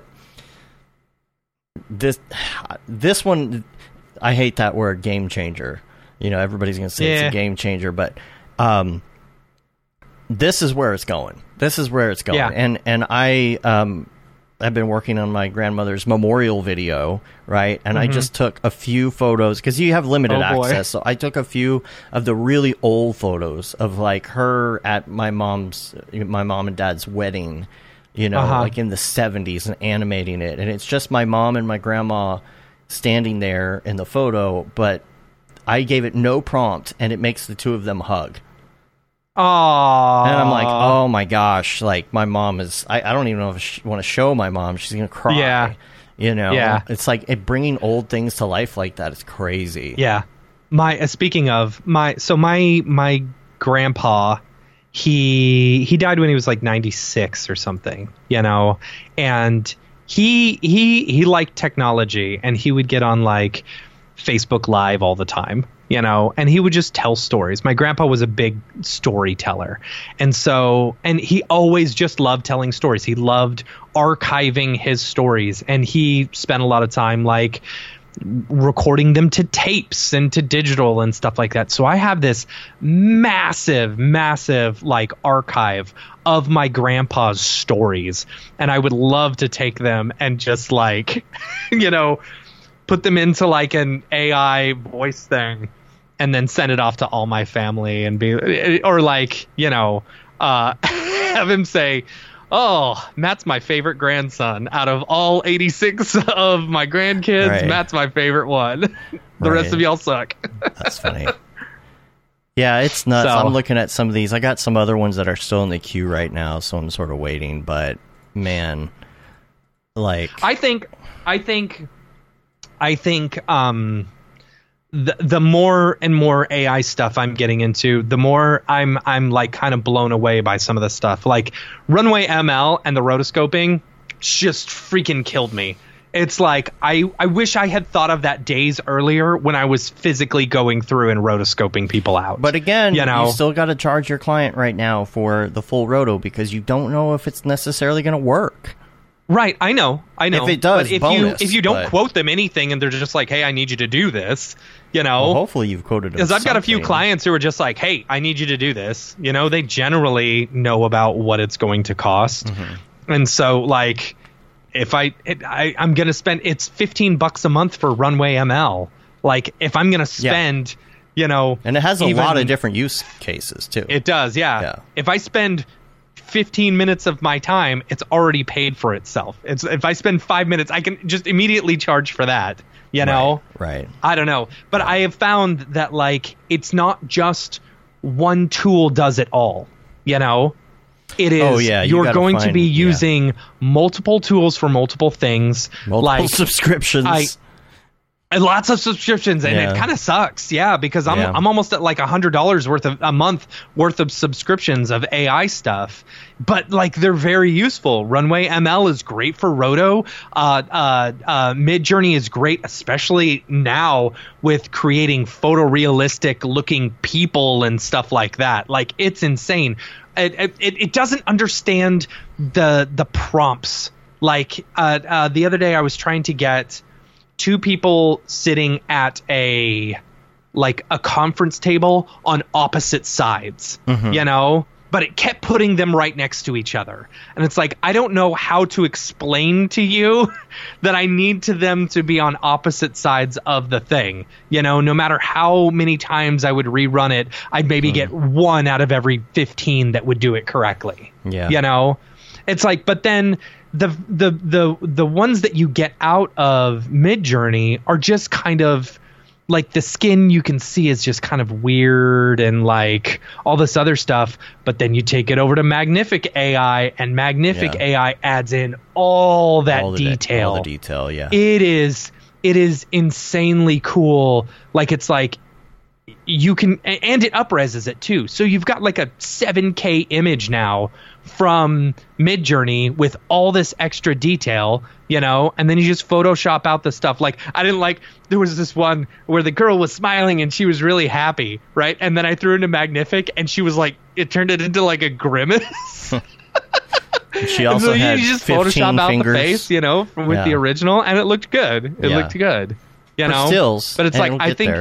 this one, I hate that word, game changer. You know, everybody's going to say it's a game changer, but this is where it's going. This is where it's going. Yeah. And I've been working on my grandmother's memorial video, right? And I just took a few photos because you have limited access. So I took a few of the really old photos of like her at my mom and dad's wedding, you know, like in the 70s, and animating it. And it's just my mom and my grandma standing there in the photo, but I gave it no prompt, and it makes the two of them hug. Aww. And I'm like, oh my gosh, like my mom is, I don't even know if I want to show my mom. She's going to cry. Yeah. You know? Yeah. It's like bringing old things to life like that is crazy. Yeah. Speaking of, my grandpa, he died when he was like 96 or something, you know, and he liked technology, and he would get on like Facebook Live all the time, you know, and he would just tell stories. My grandpa was a big storyteller. And he always just loved telling stories. He loved archiving his stories, and he spent a lot of time like recording them to tapes and to digital and stuff like that. So I have this massive like archive of my grandpa's stories, and I would love to take them and just like, you know, put them into like an AI voice thing and then send it off to all my family and have him say, oh, Matt's my favorite grandson. Out of all 86 of my grandkids, right. Matt's my favorite one. The rest of y'all suck. That's funny. Yeah, it's nuts. So, I'm looking at some of these. I got some other ones that are still in the queue right now, so I'm sort of waiting. But, man, like... I think the more and more AI stuff I'm getting into, the more I'm like kind of blown away by some of the stuff. Like Runway ML and the rotoscoping just freaking killed me. It's like I wish I had thought of that days earlier when I was physically going through and rotoscoping people out. But again, you still got to charge your client right now for the full roto because you don't know if it's necessarily going to work. Right, I know. If it does, but bonus. If you don't quote them anything and they're just like, hey, I need you to do this, Well, hopefully you've quoted them. Because I've got a few clients who are just like, hey, I need you to do this. They generally know about what it's going to cost. Mm-hmm. And so, like, if I'm going to spend, it's $15 a month for Runway ML. Like, if I'm going to spend, And it has a lot of different use cases, too. It does, yeah. If I spend 15 minutes of my time, it's already paid for itself. If I spend 5 minutes, I can just immediately charge for that, Right. I don't know. But I have found that, like, it's not just one tool does it all, It is, you're going to be using multiple tools for multiple things. Multiple subscriptions. Lots of subscriptions, and it kind of sucks, because I'm almost at like $100 worth of a month worth of subscriptions of AI stuff, but like they're very useful. Runway ML is great for roto. Midjourney is great, especially now with creating photorealistic looking people and stuff like that. Like it's insane. It doesn't understand the prompts. Like the other day I was trying to get two people sitting at a conference table on opposite sides, but it kept putting them right next to each other. And it's like, I don't know how to explain to you that I need them to be on opposite sides of the thing. No matter how many times I would rerun it, I'd maybe get one out of every 15 that would do it correctly. Yeah. It's like, but then the ones that you get out of Midjourney are just kind of like the skin you can see is just kind of weird and like all this other stuff. But then you take it over to Magnific AI, and Magnific AI adds in all that detail. All the detail, yeah. It is insanely cool. Like it's like you can, and it upreses it too. So you've got like a 7K image now from Midjourney with all this extra detail, and then you just Photoshop out the stuff. Like there was this one where the girl was smiling and she was really happy, right? And then I threw into Magnific and she was like, it turned it into like a grimace. She also had you just Photoshop out the face, with the original, and it looked good. It looked good, For stills, but it's like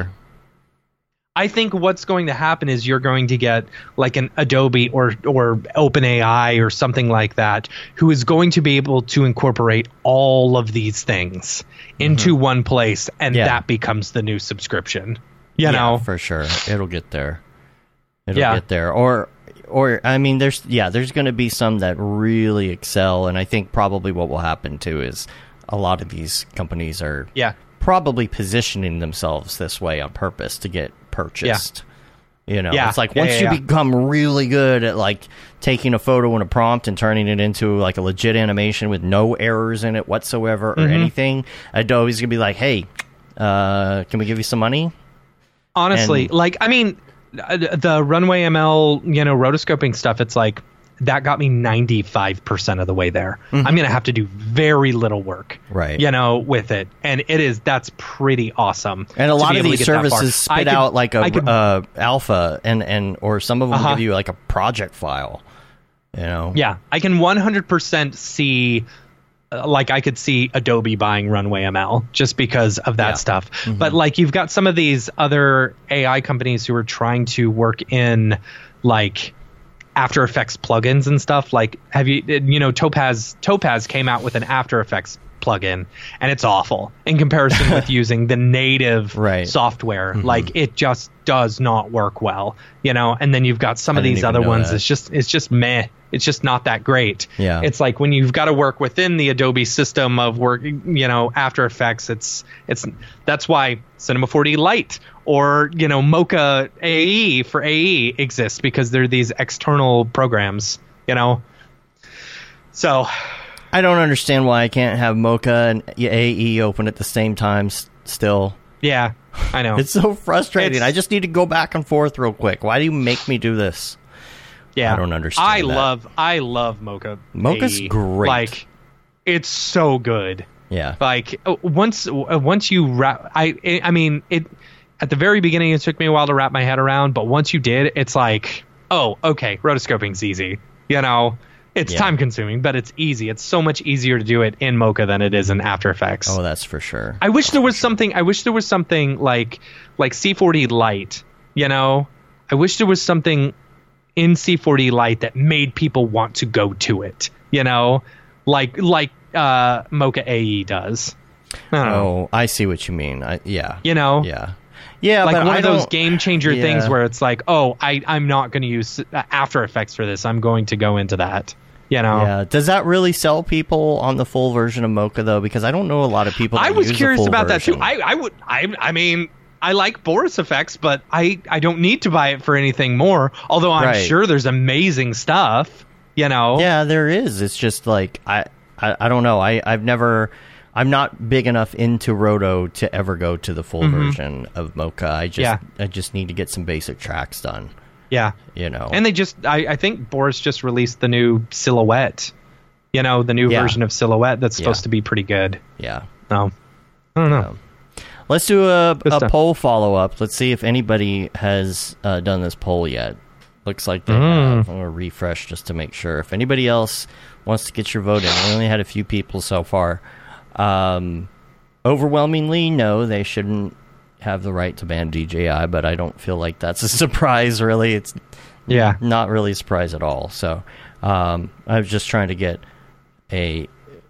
I think what's going to happen is you're going to get like an Adobe or OpenAI or something like that who is going to be able to incorporate all of these things into one place, and that becomes the new subscription. You know, for sure, it'll get there. It'll get there. Or I mean, there's going to be some that really excel, and I think probably what will happen too is a lot of these companies are probably positioning themselves this way on purpose to get purchased. It's like once you become really good at like taking a photo and a prompt and turning it into like a legit animation with no errors in it whatsoever or anything, Adobe's gonna be like, hey, can we give you some money? Honestly, the Runway ML, rotoscoping stuff, it's like that got me 95% of the way there. I'm going to have to do very little work, right? With it. And that's pretty awesome. And a lot of these services spit out like a alpha or some of them give you like a project file, Yeah, I can 100% see, like I could see Adobe buying Runway ML just because of that stuff. But like you've got some of these other AI companies who are trying to work in like After Effects plugins and stuff. Like, have Topaz came out with an After Effects plugin, and it's awful in comparison with using the native software. Like, it just does not work well, And then you've got some of these other ones. It's just meh, It's just not that great. Yeah. It's like when you've got to work within the Adobe system of work, After Effects, that's why Cinema 4D Lite or, Mocha AE for AE exists, because they're these external programs, So I don't understand why I can't have Mocha and AE open at the same time still. Yeah, I know. It's so frustrating. I just need to go back and forth real quick. Why do you make me do this? Yeah, I don't understand. I love Mocha. Mocha's AE. great. Like, it's so good. Yeah. Like once you wrap, I mean it. At the very beginning, it took me a while to wrap my head around, but once you did, it's like, oh, okay, rotoscoping's easy. It's time consuming, but it's easy. It's so much easier to do it in Mocha than it is in After Effects. Oh, that's for sure. I wish there was something like C4D Lite. I wish there was something in C4D Lite that made people want to go to it. Like Mocha AE does. I don't know. I see what you mean. Yeah. Yeah, like but one of those game changer things where it's like, oh, I'm not going to use After Effects for this. I'm going to go into that. Yeah. Does that really sell people on the full version of Mocha though? Because I don't know a lot of people. I was curious about version. that too. I mean, I like Boris Effects, but I don't need to buy it for anything more. Although I'm sure there's amazing stuff. Yeah, there is. It's just like I don't know. I'm not big enough into Roto to ever go to the full version of Mocha. I just need to get some basic tracks done. Yeah. And I think Boris just released the new Silhouette. The new version of Silhouette that's supposed to be pretty good. Yeah. I don't know. Let's do a poll follow-up. Let's see if anybody has done this poll yet. Looks like they have. I'm going to refresh just to make sure. If anybody else wants to get your vote in, we only had a few people so far. Overwhelmingly, no, they shouldn't have the right to ban DJI, but I don't feel like that's a surprise, really. It's not really a surprise at all. So I was just trying to get and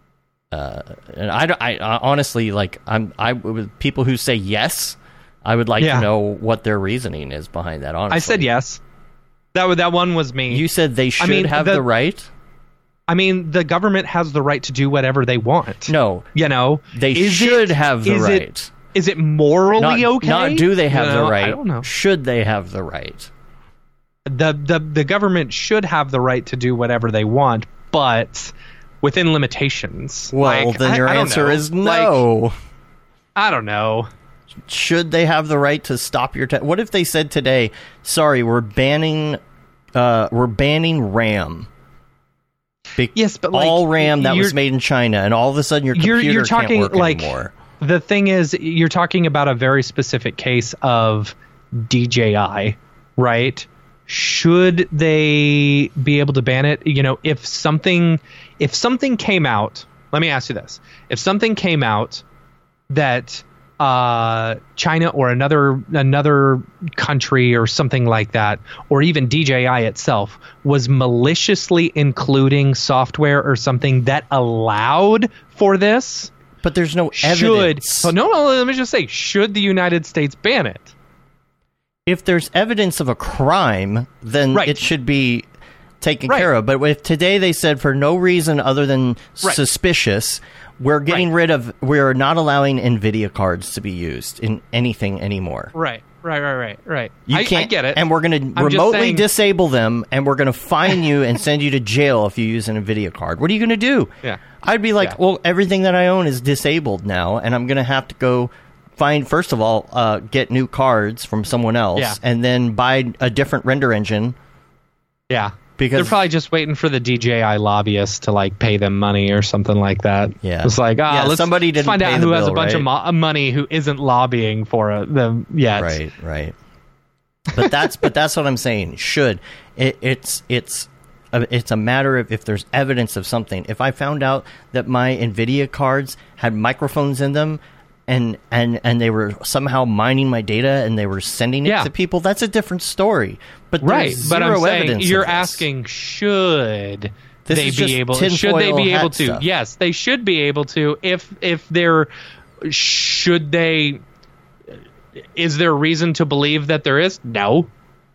I honestly, like, with people who say yes, I would like to know what their reasoning is behind that, honestly. I said yes. That one was me. You said they should have the right? I mean, the government has the right to do whatever they want. No. They should have the right. Is it morally okay? Not do they have the right. I don't know. Should they have the right? The government should have the right to do whatever they want, but within limitations. Well, then your answer is no. I don't know. Should they have the right to stop your... what if they said today, sorry, we're banning RAM. Yes, but all RAM that was made in China, and all of a sudden your computer can't work anymore. The thing is, you're talking about a very specific case of DJI, right? Should they be able to ban it? If something came out, let me ask you this: if something came out that China or another country or something like that, or even DJI itself, was maliciously including software or something that allowed for this. But there's no evidence. No, let me just say, should the United States ban it? If there's evidence of a crime, then it should be taken care of. But if today they said for no reason other than suspicious, we're getting rid of, we're not allowing NVIDIA cards to be used in anything anymore. Right. I get it. And we're going to remotely disable them, and we're going to fine you and send you to jail if you use an NVIDIA card. What are you going to do? Yeah. I'd be like, well, everything that I own is disabled now, and I'm going to have to go find, first of all, get new cards from someone else, and then buy a different render engine. Yeah. Because they're probably just waiting for the DJI lobbyists to pay them money or something like that. Yeah, it's like, let's find out who has a bunch of money who isn't lobbying for them yet. Right. But that's what I'm saying. Should it's a matter of if there's evidence of something. If I found out that my NVIDIA cards had microphones in them, and they were somehow mining my data and they were sending it to people, that's a different story. But there's zero evidence. You're asking, should they be able to? Yes, they should be able to. If they're, should they? Is there reason to believe that there is? No.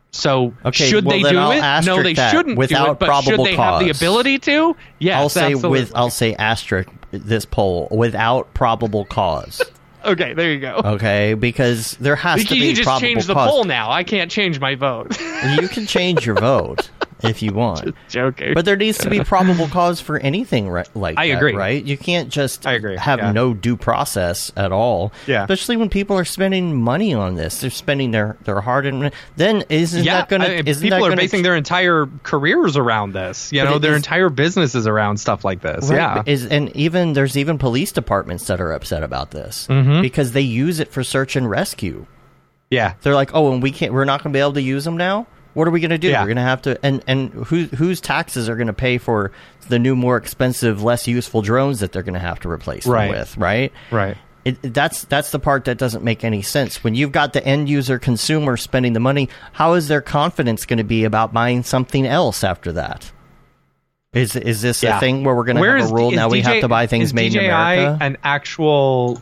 So should they do it? No, they shouldn't without do it. But probable should they cause. have the ability to? Yes, I'll say asterisk this poll without probable cause. Okay, there you go. Okay, because there has to be you just probable changed the cause. poll now. I can't change my vote. You can change your vote if you want. Just joking. But there needs to be probable cause for anything like that. I agree. Right? You can't just have no due process at all. Yeah. Especially when people are spending money on this. They're spending their hard-earned. Then isn't that going to? People are basing their entire careers around this. You know, their entire businesses around stuff like this. Right, and there's even police departments that are upset about this because they use it for search and rescue. Yeah. They're like, oh, and we're not going to be able to use them now. What are we going to do? Yeah. We're going to have to, and whose taxes are going to pay for the new, more expensive, less useful drones that they're going to have to replace them with, right? Right. That's the part that doesn't make any sense. When you've got the end user consumer spending the money, how is their confidence going to be about buying something else after that? Is this a thing where we're going to have a rule now we have to buy things made in America? An actual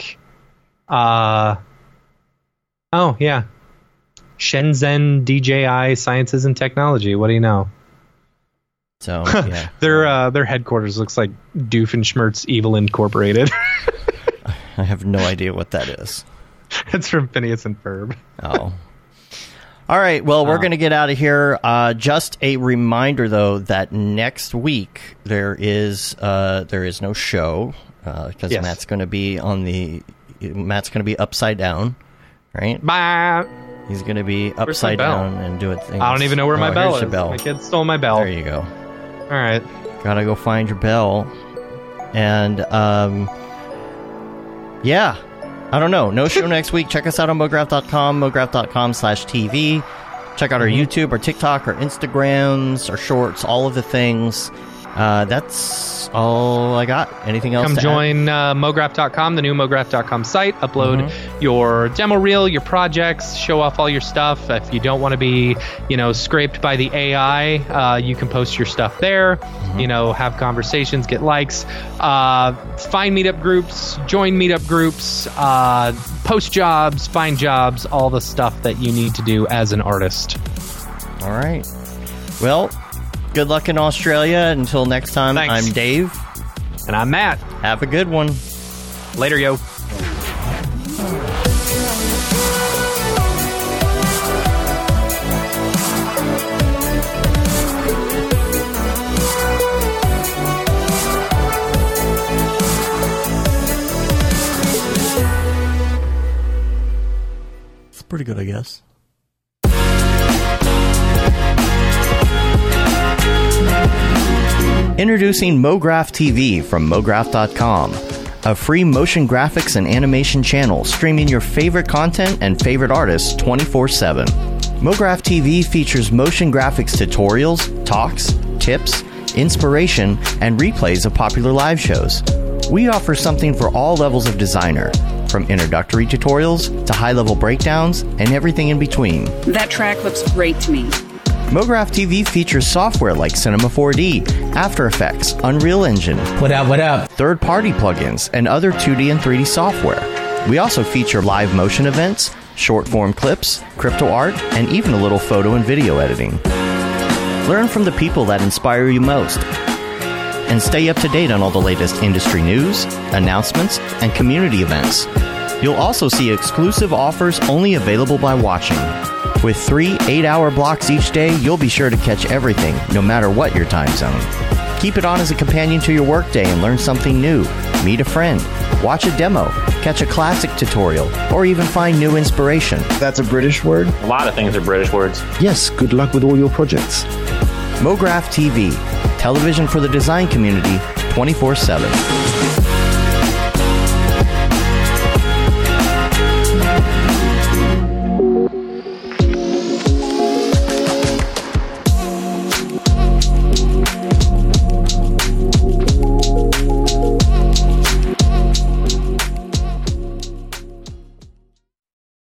Shenzhen DJI Sciences and Technology. What do you know? So yeah, their headquarters looks like Doofenshmirtz Evil Incorporated. I have no idea what that is. It's from Phineas and Ferb. Oh. All right, well, we're going to get out of here. Just a reminder, though, that next week there is no show because Matt's going to be upside down, right? Bye. He's going to be upside down and doing things. I don't even know where my bell is. Bell. My kid stole my bell. There you go. All right. Gotta go find your bell. And, yeah. I don't know. No show next week. Check us out on MoGraph.com, MoGraph.com/TV. Check out our YouTube, our TikTok, our Instagrams, our shorts, all of the things. That's all I got. Anything else? Come join MoGraph.com, the new MoGraph.com site. Upload your demo reel, your projects, show off all your stuff. If you don't want to be, scraped by the AI, you can post your stuff there. Have conversations, get likes, find meetup groups, join meetup groups, post jobs, find jobs, all the stuff that you need to do as an artist. All right. Well, good luck in Australia. Until next time, Thanks. I'm Dave. And I'm Matt. Have a good one. Later, yo. It's pretty good, I guess. Introducing MoGraph TV from MoGraph.com, a free motion graphics and animation channel streaming your favorite content and favorite artists 24/7. MoGraph TV features motion graphics tutorials, talks, tips, inspiration, and replays of popular live shows. We offer something for all levels of designer, from introductory tutorials to high-level breakdowns and everything in between. That track looks great to me. MoGraph TV features software like Cinema 4D, After Effects, Unreal Engine, What up? third-party plugins, and other 2D and 3D software. We also feature live motion events, short-form clips, crypto art, and even a little photo and video editing. Learn from the people that inspire you most. And stay up to date on all the latest industry news, announcements, and community events. You'll also see exclusive offers only available by watching. With 3 8-hour blocks each day, you'll be sure to catch everything, no matter what your time zone. Keep it on as a companion to your workday and learn something new. Meet a friend, watch a demo, catch a classic tutorial, or even find new inspiration. That's a British word? A lot of things are British words. Yes, good luck with all your projects. MoGraph TV, television for the design community, 24/7.